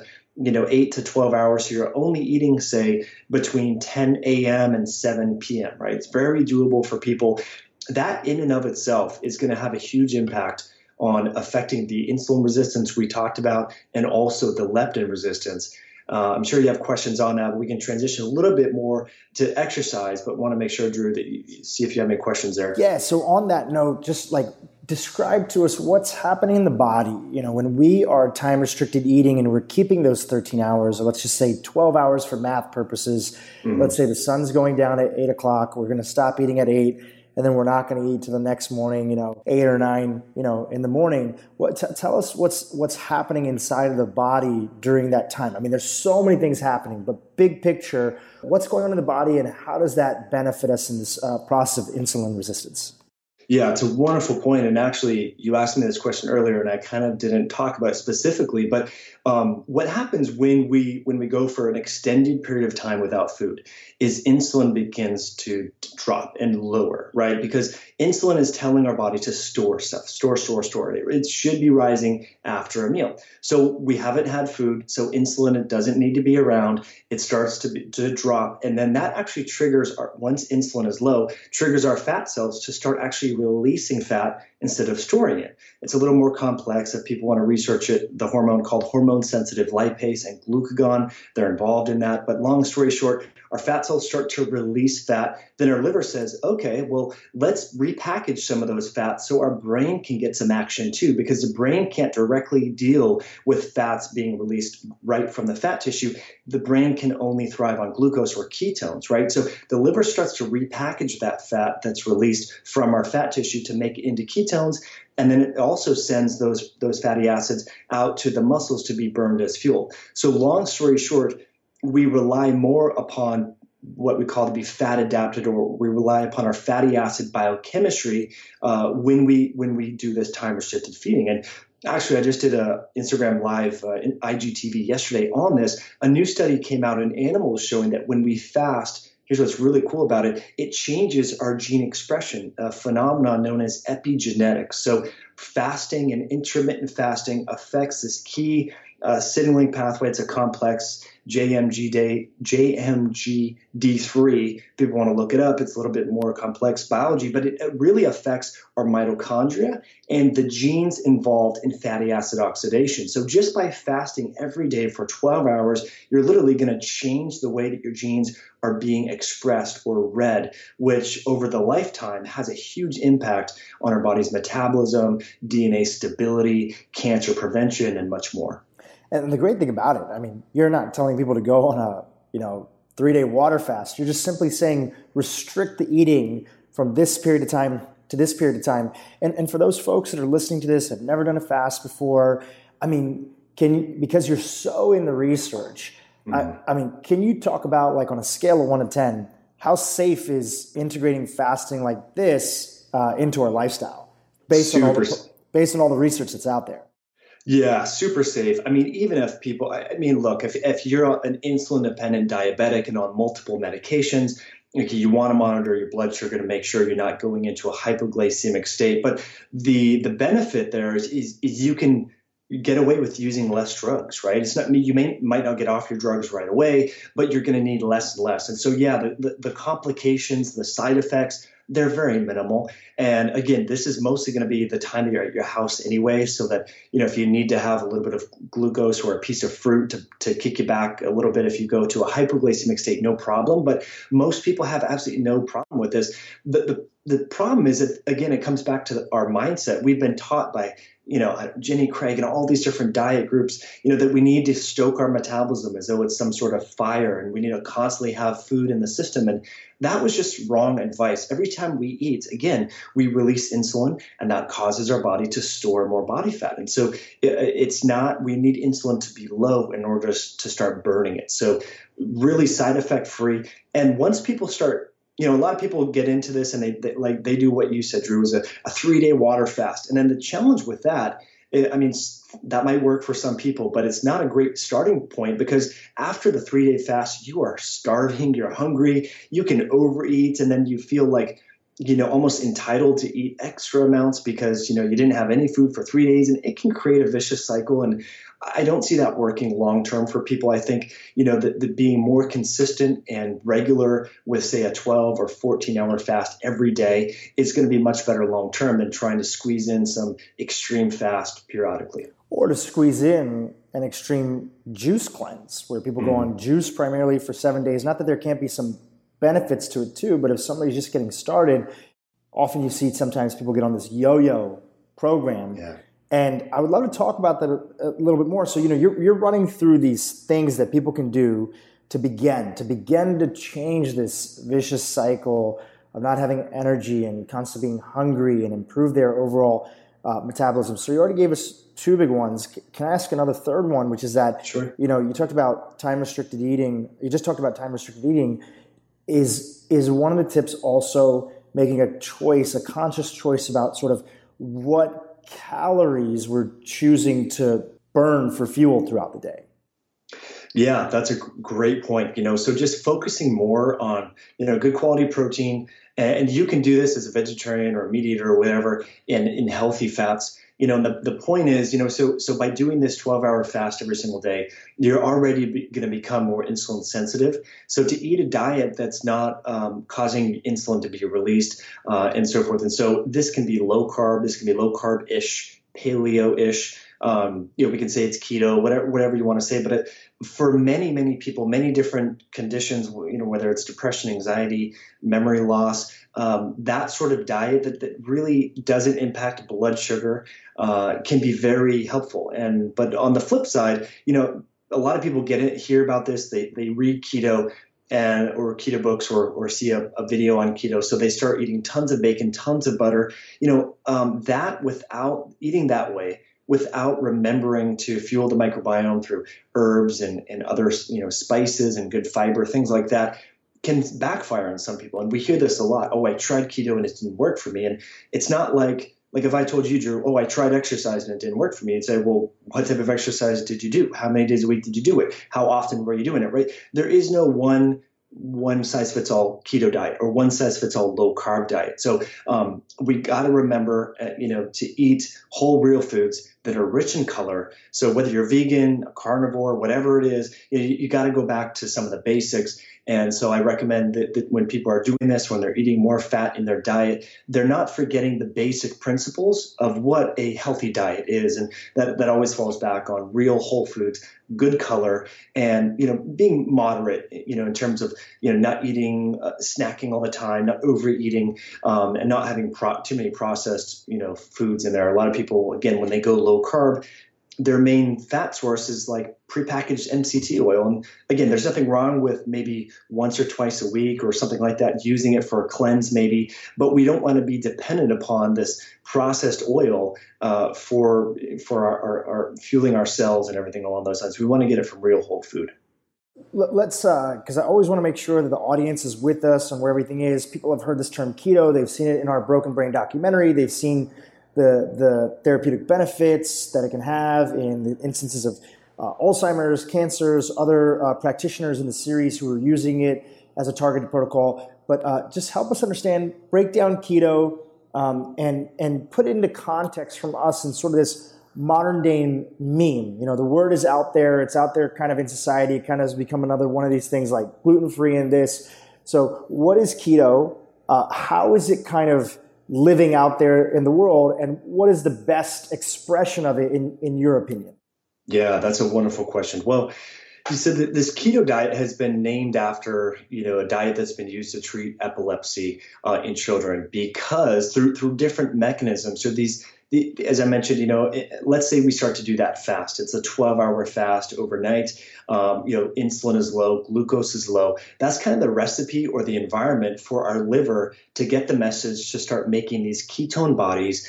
8 to 12 hours. So you're only eating, say, between 10 a.m. and 7 p.m., right? It's very doable for people. That in and of itself is going to have a huge impact on affecting the insulin resistance we talked about and also the leptin resistance. I'm sure you have questions on that. We can transition a little bit more to exercise, but want to make sure, Drew, that you see if you have any questions there. Yeah. So on that note, just describe to us what's happening in the body. When we are time restricted eating and we're keeping those 13 hours, or let's just say 12 hours for math purposes. Mm-hmm. Let's say the sun's going down at 8 o'clock. We're going to stop eating at 8. And then we're not going to eat till the next morning, 8 or 9, in the morning. Tell us what's happening inside of the body during that time. I mean, there's so many things happening, but big picture, what's going on in the body and how does that benefit us in this process of insulin resistance? Yeah, it's a wonderful point. And actually, you asked me this question earlier, and I kind of didn't talk about it specifically. But what happens when we go for an extended period of time without food is insulin begins to drop and lower, right? Because insulin is telling our body to store stuff, store. It should be rising after a meal. So we haven't had food, so insulin, it doesn't need to be around. It starts to drop. And then that actually triggers, once insulin is low, triggers our fat cells to start actually releasing fat instead of storing it. It's a little more complex. If people want to research it, the hormone called hormone-sensitive lipase and glucagon, they're involved in that. But long story short, our fat cells start to release fat. Then our liver says, okay, well, let's repackage some of those fats so our brain can get some action too, because the brain can't directly deal with fats being released right from the fat tissue. The brain can only thrive on glucose or ketones, right? So the liver starts to repackage that fat that's released from our fat tissue to make it into ketones. And then it also sends those fatty acids out to the muscles to be burned as fuel. So long story short, we rely more upon what we call to be fat adapted, or we rely upon our fatty acid biochemistry when we do this time restricted feeding. And actually, I just did a Instagram live in IGTV yesterday on this. A new study came out in animals showing that when we fast, here's what's really cool about it. It changes our gene expression, a phenomenon known as epigenetics. So fasting and intermittent fasting affects this key signaling pathway. It's a complex JMGD3. People want to look it up. It's a little bit more complex biology, but it really affects our mitochondria and the genes involved in fatty acid oxidation. So just by fasting every day for 12 hours, you're literally going to change the way that your genes are being expressed or read, which over the lifetime has a huge impact on our body's metabolism, DNA stability, cancer prevention, and much more. And the great thing about it, I mean, you're not telling people to go on a 3-day water fast. You're just simply saying restrict the eating from this period of time to this period of time. And for those folks that are listening to this, have never done a fast before, I mean, because you're so in the research, mm-hmm. Can you talk about, like, on a scale of 1 to 10, how safe is integrating fasting like this into our lifestyle based on all the research that's out there? Yeah, super safe. I mean, even if people, look, if you're an insulin-dependent diabetic and on multiple medications, okay, you want to monitor your blood sugar to make sure you're not going into a hypoglycemic state. But the benefit there is you can get away with using less drugs, right? It's not, you might not get off your drugs right away, but you're going to need less and less. And so, yeah, the complications, the side effects, they're very minimal. And again, this is mostly going to be the time that you're at your house anyway, so that, if you need to have a little bit of glucose or a piece of fruit to kick you back a little bit if you go to a hypoglycemic state, no problem. But most people have absolutely no problem with this. The problem is that, again, it comes back to our mindset. We've been taught by Jenny Craig and all these different diet groups, that we need to stoke our metabolism as though it's some sort of fire, and we need to constantly have food in the system. And that was just wrong advice. Every time we eat, again, we release insulin, and that causes our body to store more body fat. And so it's not, we need insulin to be low in order to start burning it. So really side effect free. And once people start, a lot of people get into this and they do what you said, Drew, is a 3-day water fast. And then the challenge with that, that might work for some people, but it's not a great starting point, because after the 3-day fast, you are starving, you're hungry, you can overeat, and then you feel like, almost entitled to eat extra amounts because, you didn't have any food for 3 days, and it can create a vicious cycle. And I don't see that working long-term for people. I think, that being more consistent and regular with, say, a 12 or 14-hour fast every day is going to be much better long-term than trying to squeeze in some extreme fast periodically. Or to squeeze in an extreme juice cleanse where people go on juice primarily for 7 days. Not that there can't be some benefits to it too, but if somebody's just getting started, often you see sometimes people get on this yo-yo program. Yeah. And I would love to talk about that a little bit more. So, you're running through these things that people can do to begin to change this vicious cycle of not having energy and constantly being hungry and improve their overall metabolism. So you already gave us 2 big ones. Can I ask another third one, which is that, Sure. You talked about time-restricted eating. You just talked about time-restricted eating. Is one of the tips also making a conscious choice about sort of what calories we're choosing to burn for fuel throughout the day? Yeah, that's a great point. So just focusing more on, good quality protein, and you can do this as a vegetarian or a meat eater or whatever in healthy fats. And the point is, so by doing this 12-hour fast every single day, you're already going to become more insulin sensitive. So to eat a diet that's not causing insulin to be released and so forth. And so this can be low carb, this can be low carb-ish, paleo-ish. We can say it's keto, whatever you want to say. But for many, many people, many different conditions, whether it's depression, anxiety, memory loss, that sort of diet that really doesn't impact blood sugar can be very helpful. But on the flip side, a lot of people hear about this, they read keto or keto books or see a video on keto. So they start eating tons of bacon, tons of butter, that without eating that way, without remembering to fuel the microbiome through herbs and other, spices and good fiber, things like that, can backfire on some people. And we hear this a lot. Oh, I tried keto and it didn't work for me. And it's not like if I told you, Drew, oh, I tried exercise and it didn't work for me, and say, well, what type of exercise did you do? How many days a week did you do it? How often were you doing it, right? There is no one size fits all keto diet or one size fits all low carb diet. So we got to remember, to eat whole real foods that are rich in color. So whether you're vegan, a carnivore, whatever it is, you got to go back to some of the basics. And so I recommend that when people are doing this, when they're eating more fat in their diet, they're not forgetting the basic principles of what a healthy diet is. And that always falls back on real whole foods, good color, and, being moderate, in terms of, not eating, snacking all the time, not overeating, and not having too many processed, foods in there. A lot of people, again, when they go low carb, their main fat source is like prepackaged MCT oil. And again, there's nothing wrong with maybe once or twice a week or something like that, using it for a cleanse maybe, but we don't want to be dependent upon this processed oil for our fueling our cells and everything along those lines. We want to get it from real whole food. Let's, because I always want to make sure that the audience is with us and where everything is. People have heard this term keto. They've seen it in our Broken Brain documentary. They've seen the therapeutic benefits that it can have in the instances of Alzheimer's, cancers, other practitioners in the series who are using it as a targeted protocol. But just help us understand, break down keto, and put it into context from us in sort of this modern day meme. You know, the word is out there. It's out there kind of in society. It kind of has become another one of these things like gluten-free and this. So what is keto? How is it kind of living out there in the world? And what is the best expression of it in your opinion? Yeah, that's a wonderful question. Well, you said that this keto diet has been named after, a diet that's been used to treat epilepsy in children because through different mechanisms. So as I mentioned, let's say we start to do that fast. It's a 12-hour fast overnight. Insulin is low, glucose is low. That's kind of the recipe or the environment for our liver to get the message to start making these ketone bodies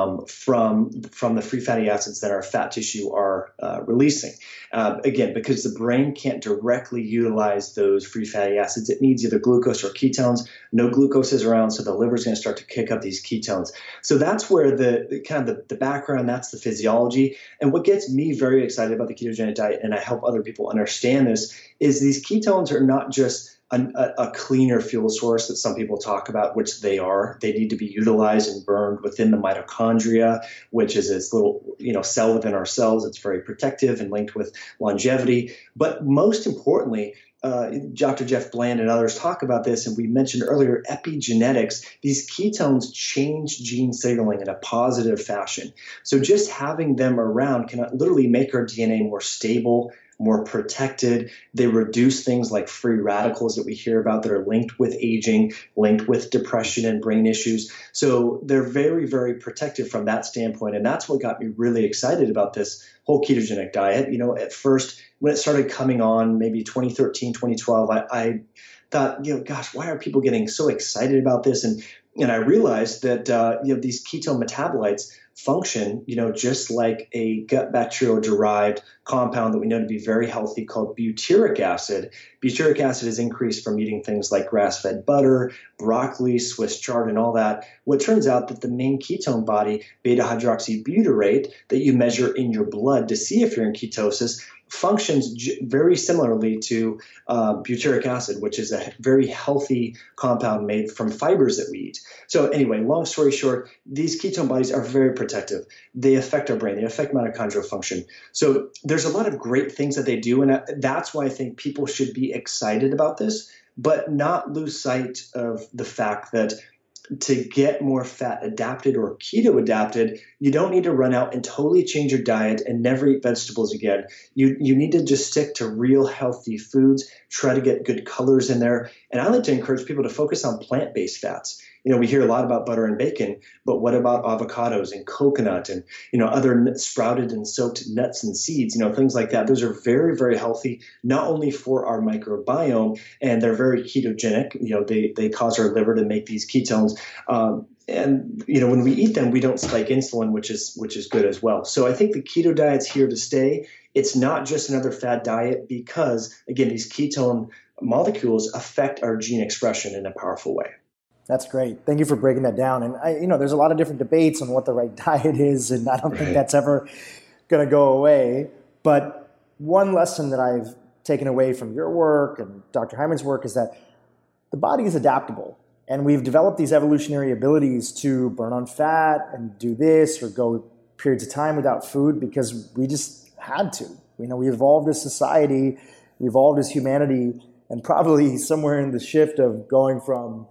from the free fatty acids that our fat tissue are releasing. Again, because the brain can't directly utilize those free fatty acids, it needs either glucose or ketones. No glucose is around, so the liver is going to start to kick up these ketones. So that's where the background, that's the physiology. And what gets me very excited about the ketogenic diet, and I help other people understand this, is these ketones are not just a cleaner fuel source that some people talk about, which they are. They need to be utilized and burned within the mitochondria, which is this little cell within our cells. It's very protective and linked with longevity. But most importantly, Dr. Jeff Bland and others talk about this, and we mentioned earlier epigenetics. These ketones change gene signaling in a positive fashion. So just having them around can literally make our DNA more stable, more protected. They reduce things like free radicals that we hear about that are linked with aging, linked with depression and brain issues. So they're very, very protective from that standpoint. And that's what got me really excited about this whole ketogenic diet. At first, when it started coming on, maybe 2013, 2012, I thought, gosh, why are people getting so excited about this? And I realized that, these ketone metabolites function, just like a gut bacterial derived compound that we know to be very healthy called butyric acid. Butyric acid is increased from eating things like grass-fed butter, broccoli, Swiss chard, and all that. Well, it turns out that the main ketone body, beta-hydroxybutyrate, that you measure in your blood to see if you're in ketosis, functions very similarly to butyric acid, which is a very healthy compound made from fibers that we eat. So anyway, long story short, these ketone bodies are very protective. They affect our brain. They affect mitochondrial function. So there's a lot of great things that they do, and that's why I think people should be excited about this, but not lose sight of the fact that to get more fat adapted or keto adapted, you don't need to run out and totally change your diet and never eat vegetables again. You need to just stick to real healthy foods, try to get good colors in there. And I like to encourage people to focus on plant-based fats. We hear a lot about butter and bacon, but what about avocados and coconut and, other sprouted and soaked nuts and seeds, things like that. Those are very, very healthy, not only for our microbiome, and they're very ketogenic. They cause our liver to make these ketones. And when we eat them, we don't spike insulin, which is good as well. So I think the keto diet's here to stay. It's not just another fad diet because, again, these ketone molecules affect our gene expression in a powerful way. That's great. Thank you for breaking that down. And there's a lot of different debates on what the right diet is, and I don't think that's ever going to go away. But one lesson that I've taken away from your work and Dr. Hyman's work is that the body is adaptable. And we've developed these evolutionary abilities to burn on fat and do this or go periods of time without food because we just had to. We evolved as society, we evolved as humanity, and probably somewhere in the shift of going from,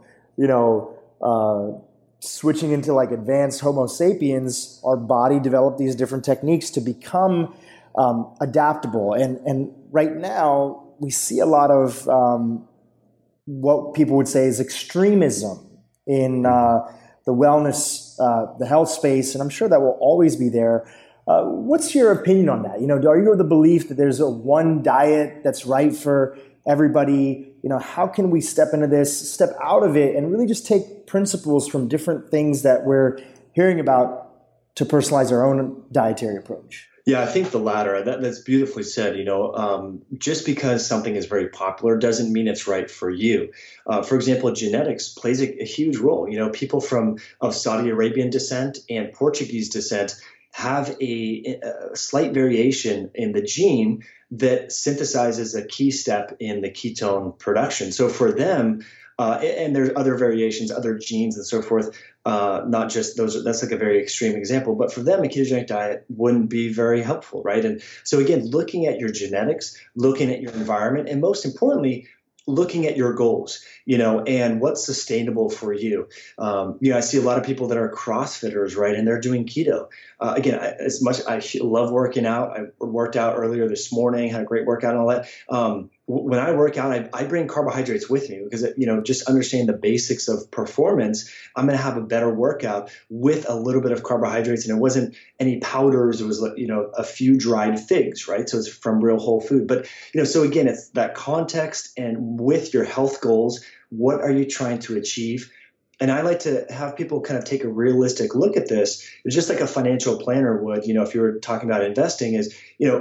switching into like advanced Homo sapiens, our body developed these different techniques to become adaptable. And right now we see a lot of what people would say is extremism in the wellness, the health space, and I'm sure that will always be there. What's your opinion on that? Are you of the belief that there's a one diet that's right for everybody? How can we step into this, step out of it, and really just take principles from different things that we're hearing about to personalize our own dietary approach? Yeah, I think the latter. That's beautifully said. Just because something is very popular doesn't mean it's right for you. For example, genetics plays a huge role. People of Saudi Arabian descent and Portuguese descent have a slight variation in the gene that synthesizes a key step in the ketone production. So for them, and there's other variations, other genes and so forth, not just those. That's like a very extreme example, but for them, a ketogenic diet wouldn't be very helpful, right? And so again, looking at your genetics, looking at your environment, and most importantly, looking at your goals, and what's sustainable for you. I see a lot of people that are CrossFitters, right? And they're doing keto. Again, as much I love working out. I worked out earlier this morning, had a great workout and all that. When I work out, I bring carbohydrates with me because, just understanding the basics of performance, I'm going to have a better workout with a little bit of carbohydrates. And it wasn't any powders. It was, a few dried figs, right? So it's from real whole food. But, so again, it's that context and with your health goals, what are you trying to achieve? And I like to have people kind of take a realistic look at this. It's just like a financial planner would, if you were talking about investing is,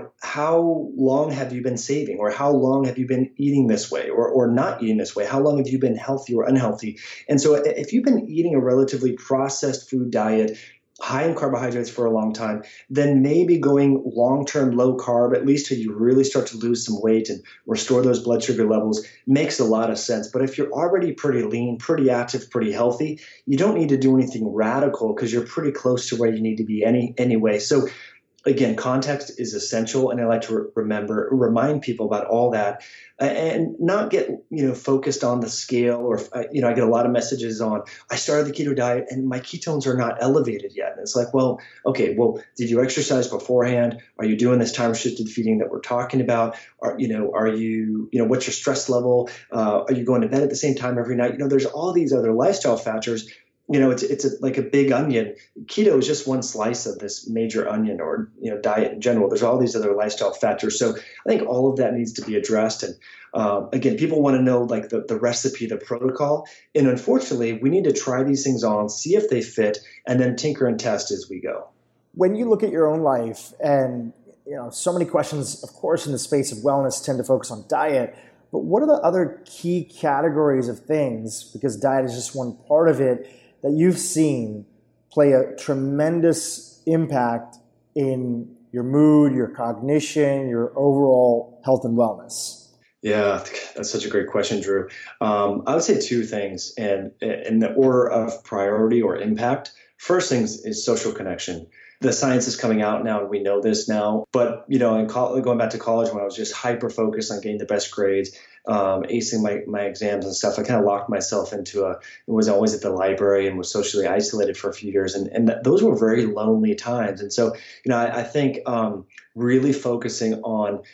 how long have you been saving, or how long have you been eating this way or not eating this way? How long have you been healthy or unhealthy? And so if you've been eating a relatively processed food diet, high in carbohydrates for a long time, then maybe going long-term low carb, at least till you really start to lose some weight and restore those blood sugar levels, makes a lot of sense. But if you're already pretty lean, pretty active, pretty healthy, you don't need to do anything radical because you're pretty close to where you need to be anyway. So again, context is essential, and I like to remind people about all that, and not get focused on the scale. Or I get a lot of messages on, I started the keto diet and my ketones are not elevated yet. And it's like, well, okay, did you exercise beforehand? Are you doing this time restricted feeding that we're talking about? Are you what's your stress level? Are you going to bed at the same time every night? There's all these other lifestyle factors. It's like a big onion. Keto is just one slice of this major onion, or diet in general. There's all these other lifestyle factors. So I think all of that needs to be addressed. And again, people want to know like the recipe, the protocol. And unfortunately, we need to try these things on, see if they fit, and then tinker and test as we go. When you look at your own life, and so many questions, of course, in the space of wellness tend to focus on diet. But what are the other key categories of things, because diet is just one part of it, that you've seen play a tremendous impact in your mood, your cognition, your overall health and wellness? Yeah, that's such a great question, Drew. I would say two things, and in the order of priority or impact. First thing is social connection. The science is coming out now, and we know this now. But going back to college, when I was just hyper focused on getting the best grades, acing my exams and stuff, I kind of locked myself into was always at the library and was socially isolated for a few years. And those were very lonely times. And so, I think really focusing on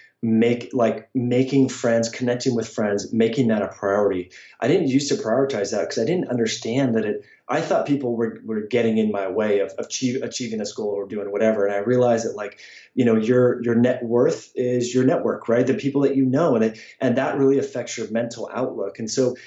making friends, connecting with friends, making that a priority. I didn't used to prioritize that because I didn't understand that I thought people were getting in my way of achieving this goal or doing whatever. And I realized that your net worth is your network, right? The people that you know, and that really affects your mental outlook. And so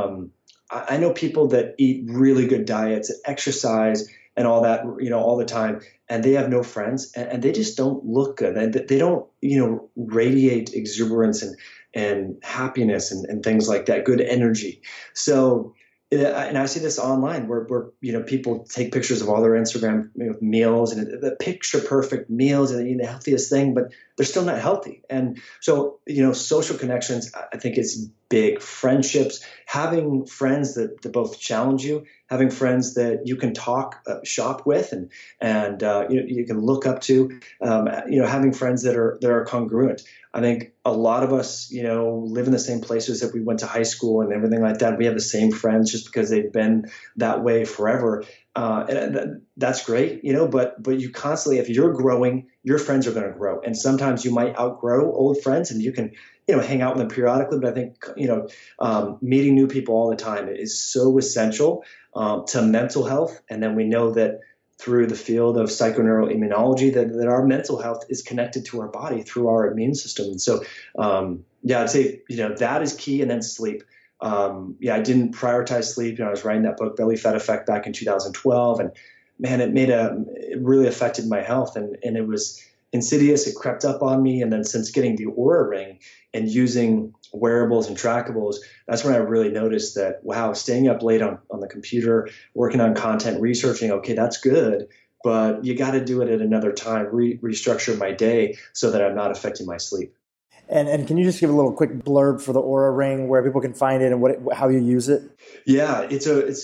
I know people that eat really good diets, exercise, and all that, all the time, and they have no friends, and they just don't look good. They don't, radiate exuberance and happiness and things like that, good energy. So, and I see this online where people take pictures of all their Instagram meals and the picture perfect meals and the healthiest thing, but they're still not healthy. And so, social connections, I think is big. Friendships, having friends that both challenge you, having friends that you can shop with and you can look up to, having friends that are congruent. I think a lot of us, live in the same places that we went to high school and everything like that. We have the same friends just because they've been that way forever. And that's great, but you constantly, if you're growing, your friends are going to grow. And sometimes you might outgrow old friends and you can, hang out with them periodically. But I think, meeting new people all the time is so essential to mental health. And then we know that through the field of psychoneuroimmunology that our mental health is connected to our body through our immune system. And so, I'd say, that is key. And then sleep. I didn't prioritize sleep. I was writing that book, Belly Fat Effect, back in 2012. And man, it really affected my health. And it was insidious. It crept up on me. And then since getting the Oura Ring and using wearables and trackables, that's when I really noticed that, wow, staying up late on the computer, working on content, researching, okay, that's good. but you got to do it at another time, restructure my day so that I'm not affecting my sleep. And can you just give a little quick blurb for the Oura Ring, where people can find it and how you use it? Yeah, it's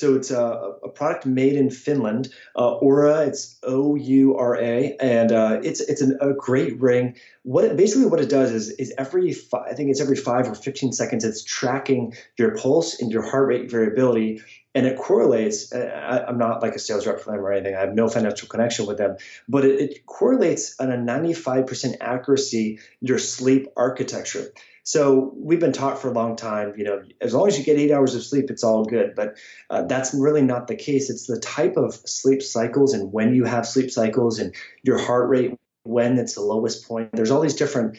a product made in Finland. Oura, it's Oura, and it's a great ring. What it does is I think it's every 5 or 15 seconds, it's tracking your pulse and your heart rate variability, and it correlates. I'm not like a sales rep for them or anything. I have no financial connection with them, but it correlates on a 95% accuracy your sleep architecture. So we've been taught for a long time, as long as you get 8 hours of sleep, it's all good. But that's really not the case. It's the type of sleep cycles and when you have sleep cycles and your heart rate when it's the lowest point. There's all these different,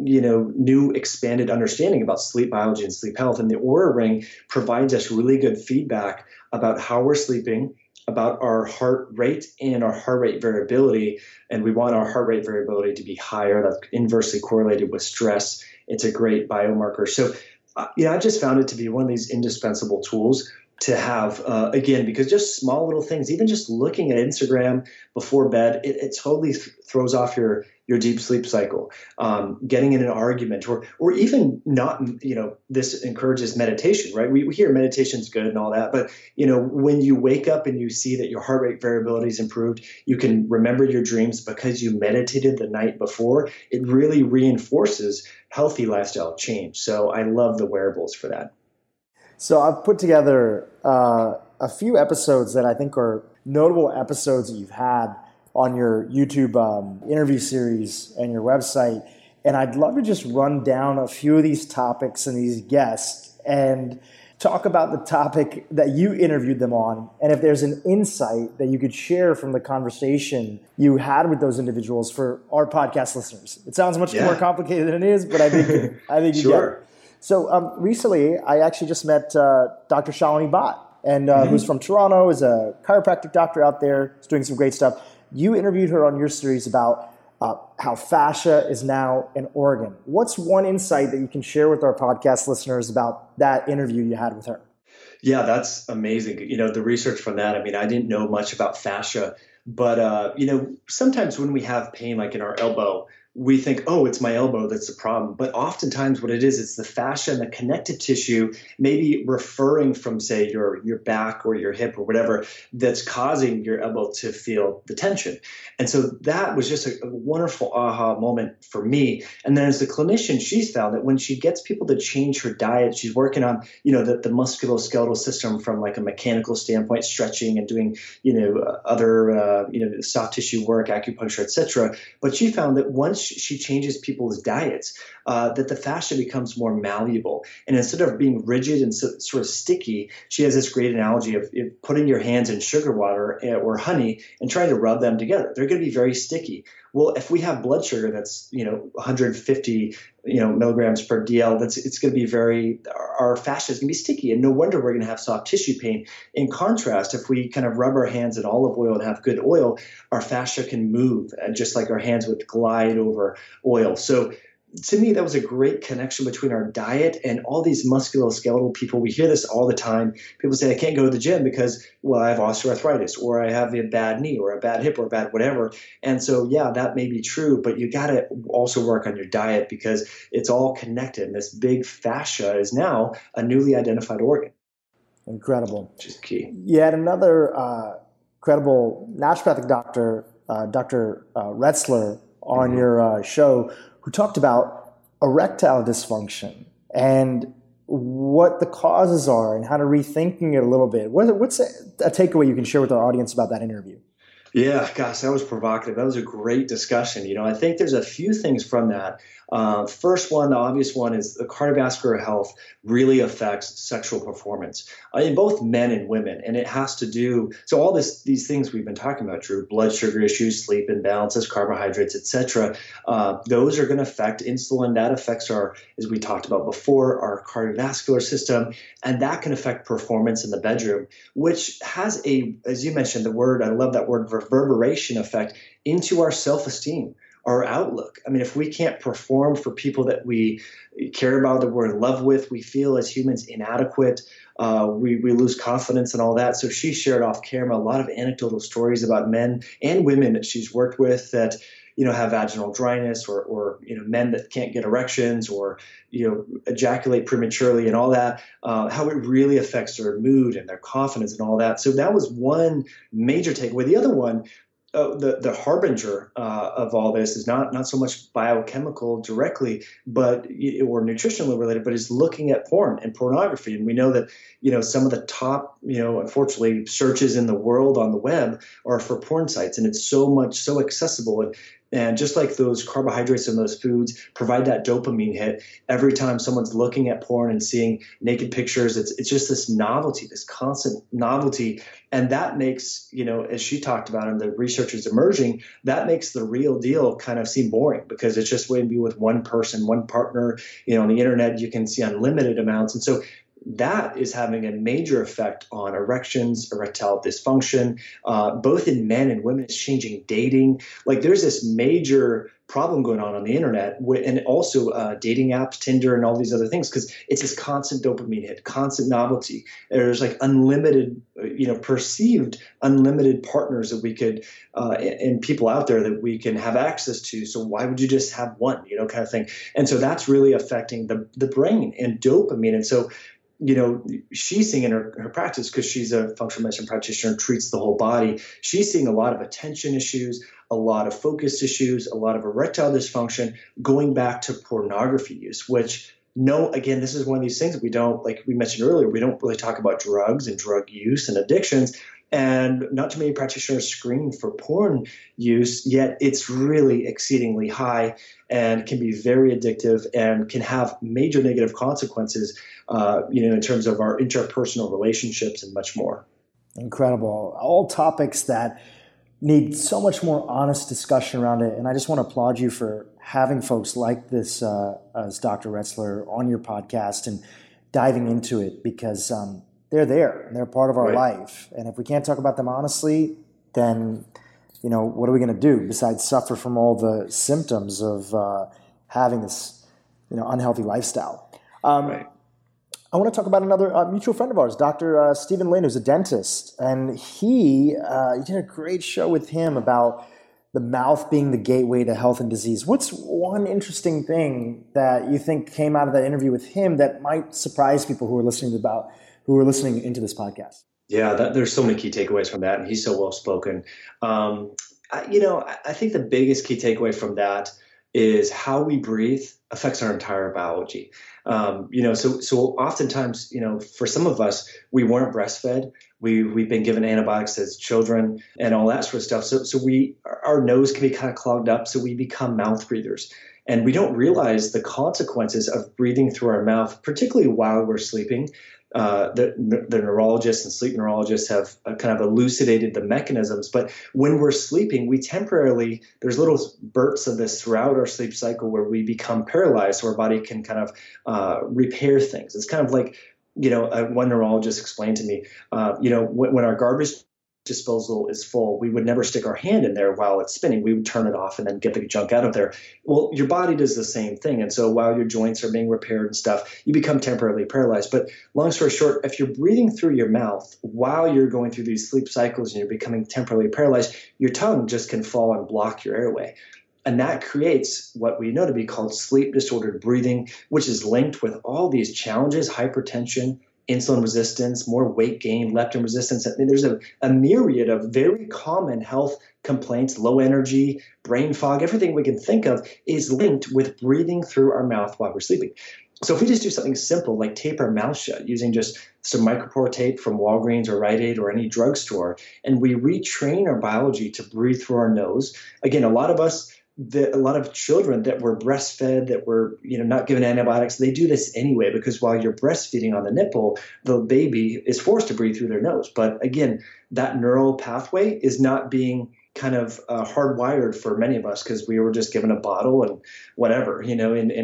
new expanded understanding about sleep biology and sleep health. And the Oura Ring provides us really good feedback about how we're sleeping, about our heart rate and our heart rate variability. And we want our heart rate variability to be higher. That's inversely correlated with stress. It's a great biomarker. So, I just found it to be one of these indispensable tools to have, again, because just small little things, even just looking at Instagram before bed, it totally throws off your deep sleep cycle. Getting in an argument or even not, this encourages meditation, right? We hear meditation's good and all that, but, when you wake up and you see that your heart rate variability is improved, you can remember your dreams because you meditated the night before. It really reinforces healthy lifestyle change. So I love the wearables for that. So I've put together a few episodes that I think are notable episodes that you've had on your YouTube interview series and your website. And I'd love to just run down a few of these topics and these guests and talk about the topic that you interviewed them on. And if there's an insight that you could share from the conversation you had with those individuals for our podcast listeners. It sounds much more complicated than it is, but I think you get it. So recently, I actually just met Dr. Shalini Bhatt, and who's from Toronto, is a chiropractic doctor out there, is doing some great stuff. You interviewed her on your series about how fascia is now an organ. What's one insight that you can share with our podcast listeners about that interview you had with her? Yeah, that's amazing. The research from that, I didn't know much about fascia, but, sometimes when we have pain, like in our elbow, we think, oh, it's my elbow that's the problem. But oftentimes what it is, it's the fascia and the connective tissue, maybe referring from, say, your back or your hip or whatever, that's causing your elbow to feel the tension. And so that was just a wonderful aha moment for me. And then as a clinician, she's found that when she gets people to change her diet, she's working on, the musculoskeletal system from like a mechanical standpoint, stretching and doing, other, soft tissue work, acupuncture, etc. But she found that once she changes people's diets, that the fascia becomes more malleable. And instead of being rigid and sort of sticky, she has this great analogy of putting your hands in sugar water or honey and trying to rub them together. They're going to be very sticky. Well, if we have blood sugar that's 150 milligrams per DL, it's going to be our fascia is going to be sticky, and no wonder we're going to have soft tissue pain. In contrast, if we kind of rub our hands in olive oil and have good oil, our fascia can move, just like our hands would glide over oil. So to me, that was a great connection between our diet and all these musculoskeletal people. We hear this all the time. People say, I can't go to the gym because, well, I have osteoarthritis, or I have a bad knee, or a bad hip, or a bad whatever. And so, yeah, that may be true, but you got to also work on your diet because it's all connected. And this big fascia is now a newly identified organ. Incredible. Which is key. You had another credible naturopathic doctor, Dr. Retzler, on your show, who talked about erectile dysfunction and what the causes are and how to rethinking it a little bit. What's a takeaway you can share with our audience about that interview? Yeah, gosh, that was provocative. That was a great discussion. I think there's a few things from that. First one, the obvious one, is the cardiovascular health really affects sexual performance in both men and women. And it has to do, so all these things we've been talking about, Drew, blood sugar issues, sleep imbalances, carbohydrates, etc. Those are going to affect insulin. That affects as we talked about before, our cardiovascular system. And that can affect performance in the bedroom, which has as you mentioned, I love that word, reverberation effect into our self-esteem, our outlook. I mean, if we can't perform for people that we care about, that we're in love with, we feel as humans inadequate. We lose confidence and all that. So she shared off camera a lot of anecdotal stories about men and women that she's worked with that, have vaginal dryness or men that can't get erections or, ejaculate prematurely and all that, how it really affects their mood and their confidence and all that. So that was one major takeaway. The other one, the harbinger of all this is not so much biochemical directly, but or nutritionally related, but is looking at porn and pornography. And we know that some of the top unfortunately searches in the world on the web are for porn sites, and it's so accessible. And just like those carbohydrates in those foods provide that dopamine hit every time someone's looking at porn and seeing naked pictures, it's just this novelty, this constant novelty. And that makes, as she talked about and the research is emerging, that makes the real deal kind of seem boring because it's just going to be with one person, one partner. On the internet, you can see unlimited amounts. And so that is having a major effect on erections, erectile dysfunction, both in men and women. It's changing dating. Like there's this major problem going on the internet and also dating apps, Tinder and all these other things, because it's this constant dopamine hit, constant novelty. There's like unlimited, perceived unlimited partners that we could, and people out there that we can have access to. So why would you just have one, kind of thing. And so that's really affecting the brain and dopamine. And so she's seeing in her practice, because she's a functional medicine practitioner and treats the whole body, she's seeing a lot of attention issues, a lot of focus issues, a lot of erectile dysfunction going back to pornography use, which again, this is one of these things that we don't, like we mentioned earlier, we don't really talk about drugs and drug use and addictions. And not too many practitioners screen for porn use, yet it's really exceedingly high and can be very addictive and can have major negative consequences, in terms of our interpersonal relationships and much more. Incredible. All topics that need so much more honest discussion around it. And I just want to applaud you for having folks like this, as Dr. Retzler, on your podcast and diving into it, because they're there and they're part of our life. And if we can't talk about them honestly, then, what are we going to do besides suffer from all the symptoms of having this, unhealthy lifestyle? I want to talk about another mutual friend of ours, Dr. Stephen Lin, who's a dentist. And you did a great show with him about the mouth being the gateway to health and disease. What's one interesting thing that you think came out of that interview with him that might surprise people who are listening into this podcast? Yeah, there's so many key takeaways from that, and he's so well spoken. I think the biggest key takeaway from that is how we breathe affects our entire biology. So oftentimes, for some of us, we weren't breastfed. We've been given antibiotics as children and all that sort of stuff. So our nose can be kind of clogged up. So we become mouth breathers. And we don't realize the consequences of breathing through our mouth, particularly while we're sleeping. The neurologists and sleep neurologists have kind of elucidated the mechanisms. But when we're sleeping, there's little bursts of this throughout our sleep cycle where we become paralyzed, so our body can kind of repair things. It's kind of like, one neurologist explained to me, when our garbage disposal is full, we would never stick our hand in there while it's spinning. We would turn it off and then get the junk out of there. Well, your body does the same thing. And so while your joints are being repaired and stuff, you become temporarily paralyzed. But long story short, if you're breathing through your mouth while you're going through these sleep cycles and you're becoming temporarily paralyzed, your tongue just can fall and block your airway. And that creates what we know to be called sleep disordered breathing, which is linked with all these challenges: hypertension, insulin resistance, more weight gain, leptin resistance. I mean, there's a myriad of very common health complaints, low energy, brain fog, everything we can think of is linked with breathing through our mouth while we're sleeping. So if we just do something simple like tape our mouth shut using just some micropore tape from Walgreens or Rite Aid or any drugstore, and we retrain our biology to breathe through our nose. Again, a lot of children that were breastfed, that were not given antibiotics, they do this anyway, because while you're breastfeeding on the nipple, the baby is forced to breathe through their nose. But again, that neural pathway is not being kind of hardwired for many of us because we were just given a bottle and whatever, and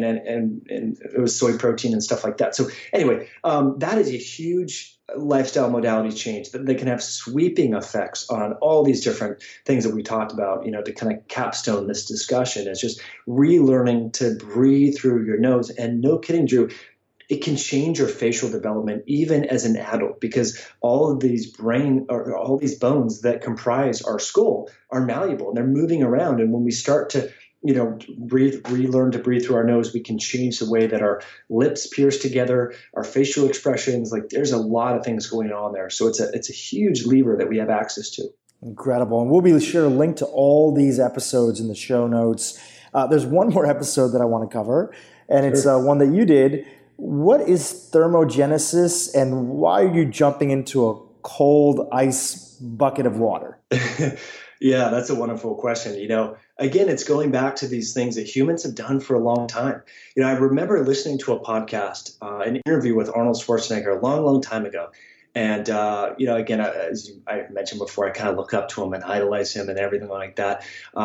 it was soy protein and stuff like that. So anyway, that is a huge lifestyle modality change that they can have sweeping effects on all these different things that we talked about, to kind of capstone this discussion. It's just relearning to breathe through your nose. And no kidding, Drew, it can change your facial development even as an adult, because all of these all these bones that comprise our skull are malleable and they're moving around. And when we start to, relearn to breathe through our nose, we can change the way that our lips pierce together, our facial expressions. Like, there's a lot of things going on there. So it's a huge lever that we have access to. Incredible. And we'll be sure to link to all these episodes in the show notes. There's one more episode that I want to cover, and it's one that you did. What is thermogenesis, and why are you jumping into a cold ice bucket of water? Yeah, that's a wonderful question. Again, it's going back to these things that humans have done for a long time. I remember listening to a podcast, an interview with Arnold Schwarzenegger a long, long time ago. And, again, as I mentioned before, I kind of look up to him and idolize him and everything like that.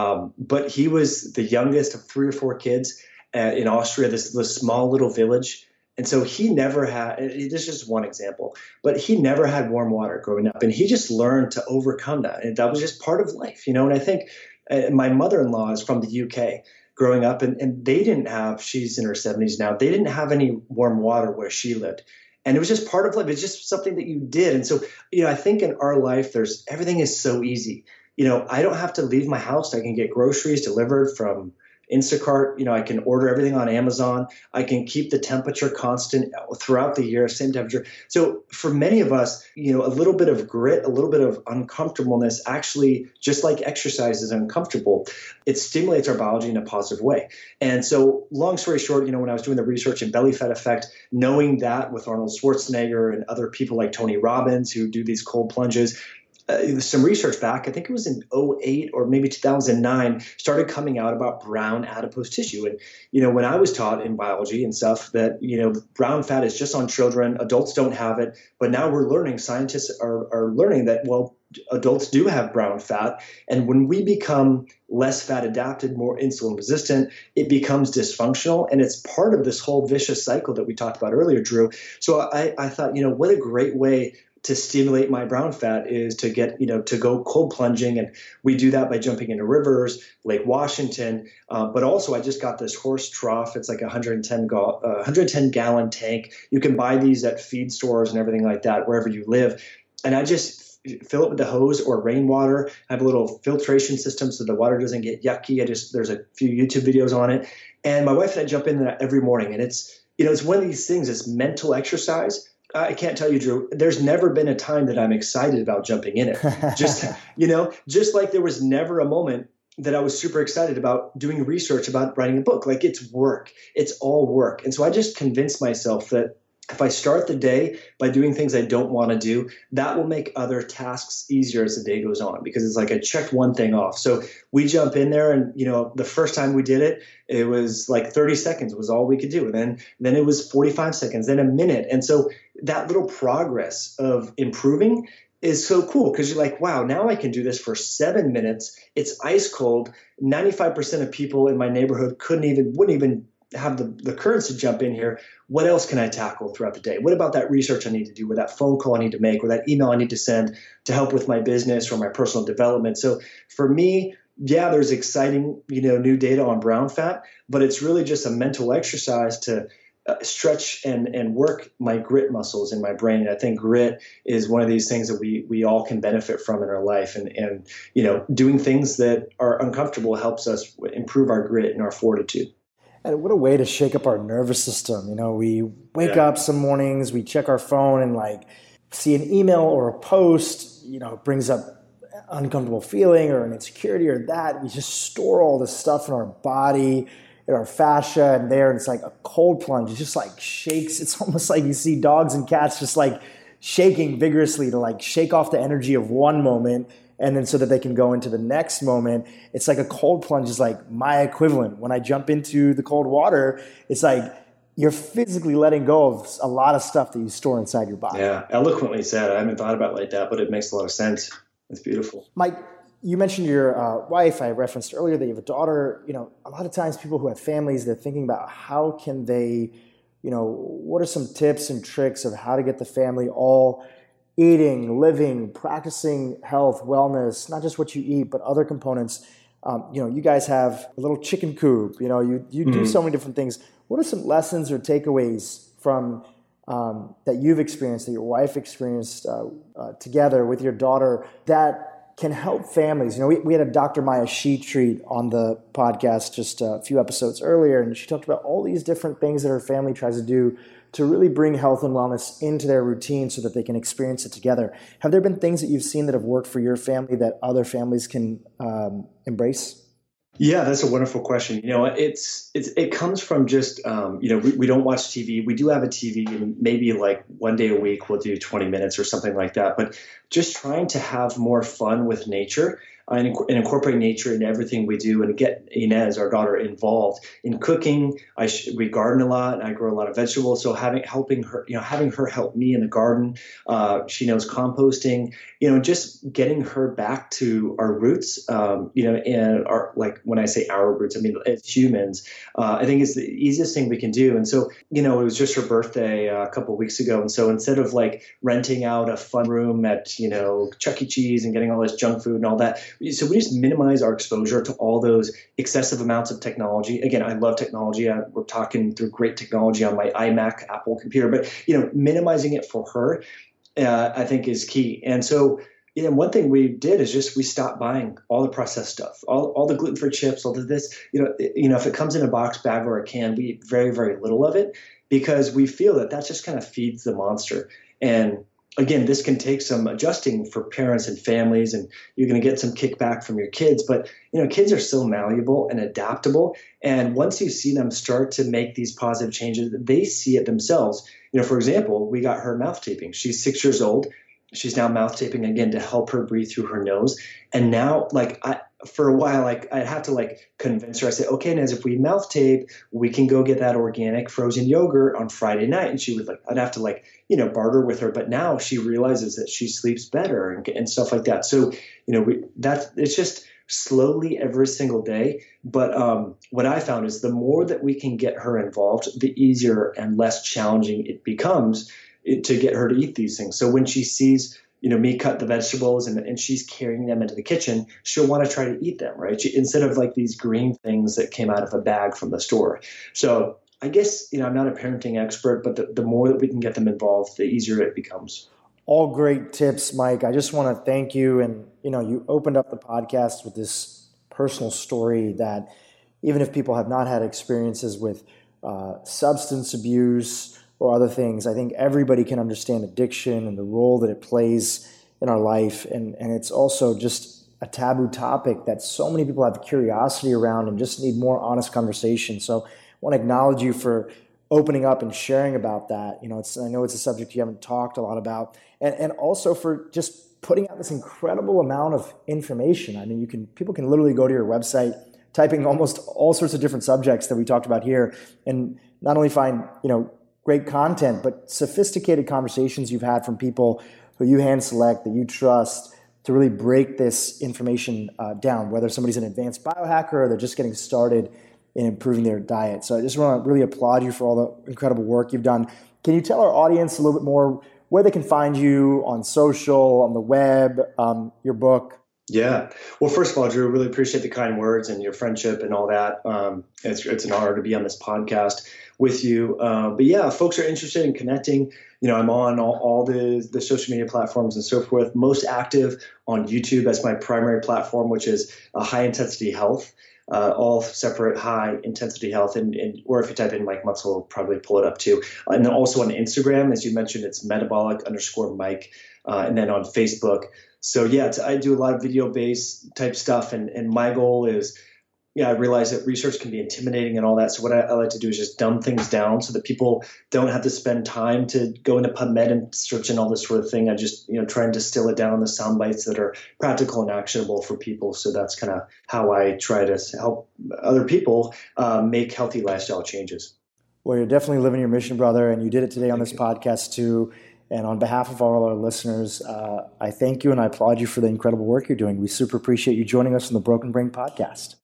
But he was the youngest of 3 or 4 kids in Austria, this small little village. And so he never had, this is just one example, but he never had warm water growing up. And he just learned to overcome that. And that was just part of life, And I think my mother-in-law is from the UK growing up, and they didn't have, she's in her 70s now, they didn't have any warm water where she lived. And it was just part of life. It's just something that you did. And so, I think in our life, everything is so easy. I don't have to leave my house. I can get groceries delivered from Instacart. I can order everything on Amazon. I can keep the temperature constant throughout the year, same temperature. So for many of us, a little bit of grit, a little bit of uncomfortableness, actually, just like exercise is uncomfortable, it stimulates our biology in a positive way. And so long story short, when I was doing the research in belly fat effect, knowing that with Arnold Schwarzenegger and other people like Tony Robbins who do these cold plunges, some research back, I think it was in 2008 or maybe 2009, started coming out about brown adipose tissue. And, when I was taught in biology and stuff that, brown fat is just on children, adults don't have it. But now we're learning, scientists are learning that, well, adults do have brown fat. And when we become less fat adapted, more insulin resistant, it becomes dysfunctional. And it's part of this whole vicious cycle that we talked about earlier, Drew. So I thought, what a great way to stimulate my brown fat is to get, to go cold plunging. And we do that by jumping into rivers, Lake Washington. But also I just got this horse trough. It's like a 110 gallon tank. You can buy these at feed stores and everything like that, wherever you live. And I just fill it with the hose or rainwater. I have a little filtration system so the water doesn't get yucky. There's a few YouTube videos on it. And my wife and I jump in there every morning. And it's one of these things, it's mental exercise. I can't tell you, Drew, there's never been a time that I'm excited about jumping in it. Just like there was never a moment that I was super excited about doing research about writing a book. Like, it's work. It's all work. And so I just convinced myself that if I start the day by doing things I don't want to do, that will make other tasks easier as the day goes on, because it's like I checked one thing off. So we jump in there and, the first time we did it, it was like 30 seconds was all we could do. And then it was 45 seconds, then a minute. And so that little progress of improving is so cool, because you're like, wow, now I can do this for 7 minutes. It's ice cold. 95% of people in my neighborhood wouldn't even have the courage to jump in here. What else can I tackle throughout the day? What about that research I need to do, or that phone call I need to make, or that email I need to send to help with my business or my personal development? So for me, yeah, there's exciting, new data on brown fat, but it's really just a mental exercise to stretch and work my grit muscles in my brain. I think grit is one of these things that we all can benefit from in our life, and doing things that are uncomfortable helps us improve our grit and our fortitude. And what a way to shake up our nervous system. We wake up some mornings, we check our phone and see an email or a post, it brings up uncomfortable feeling or an insecurity or that. We just store all this stuff in our body, in our fascia and there. And it's like a cold plunge. It just shakes. It's almost like you see dogs and cats just shaking vigorously to shake off the energy of one moment. And then so that they can go into the next moment. It's like a cold plunge is like my equivalent. When I jump into the cold water, it's like you're physically letting go of a lot of stuff that you store inside your body. Yeah, eloquently said. I haven't thought about it like that, but it makes a lot of sense. It's beautiful. Mike, you mentioned your wife. I referenced earlier that you have a daughter. A lot of times people who have families, they're thinking about how can they, what are some tips and tricks of how to get the family all eating, living, practicing health, wellness, not just what you eat, but other components. You guys have a little chicken coop. You do so many different things. What are some lessons or takeaways from that you've experienced, that your wife experienced together with your daughter that can help families? We had a Dr. Maya Sheetreat on the podcast just a few episodes earlier, and she talked about all these different things that her family tries to do to really bring health and wellness into their routine so that they can experience it together. Have there been things that you've seen that have worked for your family that other families can embrace? Yeah, that's a wonderful question. It comes from just, we don't watch TV. We do have a TV, and maybe like one day a week we'll do 20 minutes or something like that. But just trying to have more fun with nature and incorporate nature in everything we do, and get Inez, our daughter, involved in cooking. We garden a lot, and I grow a lot of vegetables. So having her help me in the garden. She knows composting. Just getting her back to our roots. And when I say our roots, I mean as humans. I think it's the easiest thing we can do. And so, it was just her birthday a couple of weeks ago, and so instead of like renting out a fun room at Chuck E. Cheese and getting all this junk food and all that. So we just minimize our exposure to all those excessive amounts of technology. Again, I love technology. We're talking through great technology on my iMac, Apple computer, but minimizing it for her, I think is key. And so, one thing we did is just we stopped buying all the processed stuff, all the gluten-free chips, all of this. If it comes in a box, bag, or a can, we eat very, very little of it because we feel that just kind of feeds the monster. And again, this can take some adjusting for parents and families, and you're going to get some kickback from your kids. But, kids are so malleable and adaptable. And once you see them start to make these positive changes, they see it themselves. For example, we got her mouth taping. She's 6 years old. She's now mouth taping again to help her breathe through her nose. And now, for a while, I'd have to convince her. I say, okay, Nez, if we mouth tape, we can go get that organic frozen yogurt on Friday night. And she would I'd have to barter with her. But now she realizes that she sleeps better and stuff like that. So, it's just slowly every single day. But what I found is the more that we can get her involved, the easier and less challenging it becomes to get her to eat these things. So when she sees, me cut the vegetables and she's carrying them into the kitchen, she'll want to try to eat them, right? Instead of these green things that came out of a bag from the store. So I guess, I'm not a parenting expert, but the more that we can get them involved, the easier it becomes. All great tips, Mike. I just want to thank you. And, you opened up the podcast with this personal story that even if people have not had experiences with substance abuse or other things, I think everybody can understand addiction and the role that it plays in our life. And it's also just a taboo topic that so many people have curiosity around and just need more honest conversation. So I want to acknowledge you for opening up and sharing about that. I know it's a subject you haven't talked a lot about, and also for just putting out this incredible amount of information. I mean, people can literally go to your website, typing almost all sorts of different subjects that we talked about here, and not only find, great content, but sophisticated conversations you've had from people who you hand select, that you trust, to really break this information down, whether somebody's an advanced biohacker or they're just getting started in improving their diet. So I just want to really applaud you for all the incredible work you've done. Can you tell our audience a little bit more where they can find you on social, on the web, your book? Yeah. Well, first of all, Drew, really appreciate the kind words and your friendship and all that. It's an honor to be on this podcast with you. But yeah, folks are interested in connecting. I'm on all the social media platforms and so forth. Most active on YouTube as my primary platform, which is High Intensity Health. All separate High Intensity Health, or if you type in Mike Mutzel, it'll probably pull it up too. And then also on Instagram, as you mentioned, it's metabolic_Mike, and then on Facebook. So yeah, I do a lot of video-based type stuff, and my goal is, I realize that research can be intimidating and all that. So what I like to do is just dumb things down so that people don't have to spend time to go into PubMed and search and all this sort of thing. I just, try and distill it down into sound bites that are practical and actionable for people. So that's kind of how I try to help other people make healthy lifestyle changes. Well, you're definitely living your mission, brother, and you did it today on this podcast too. And on behalf of all our listeners, I thank you and I applaud you for the incredible work you're doing. We super appreciate you joining us on the Broken Brain podcast.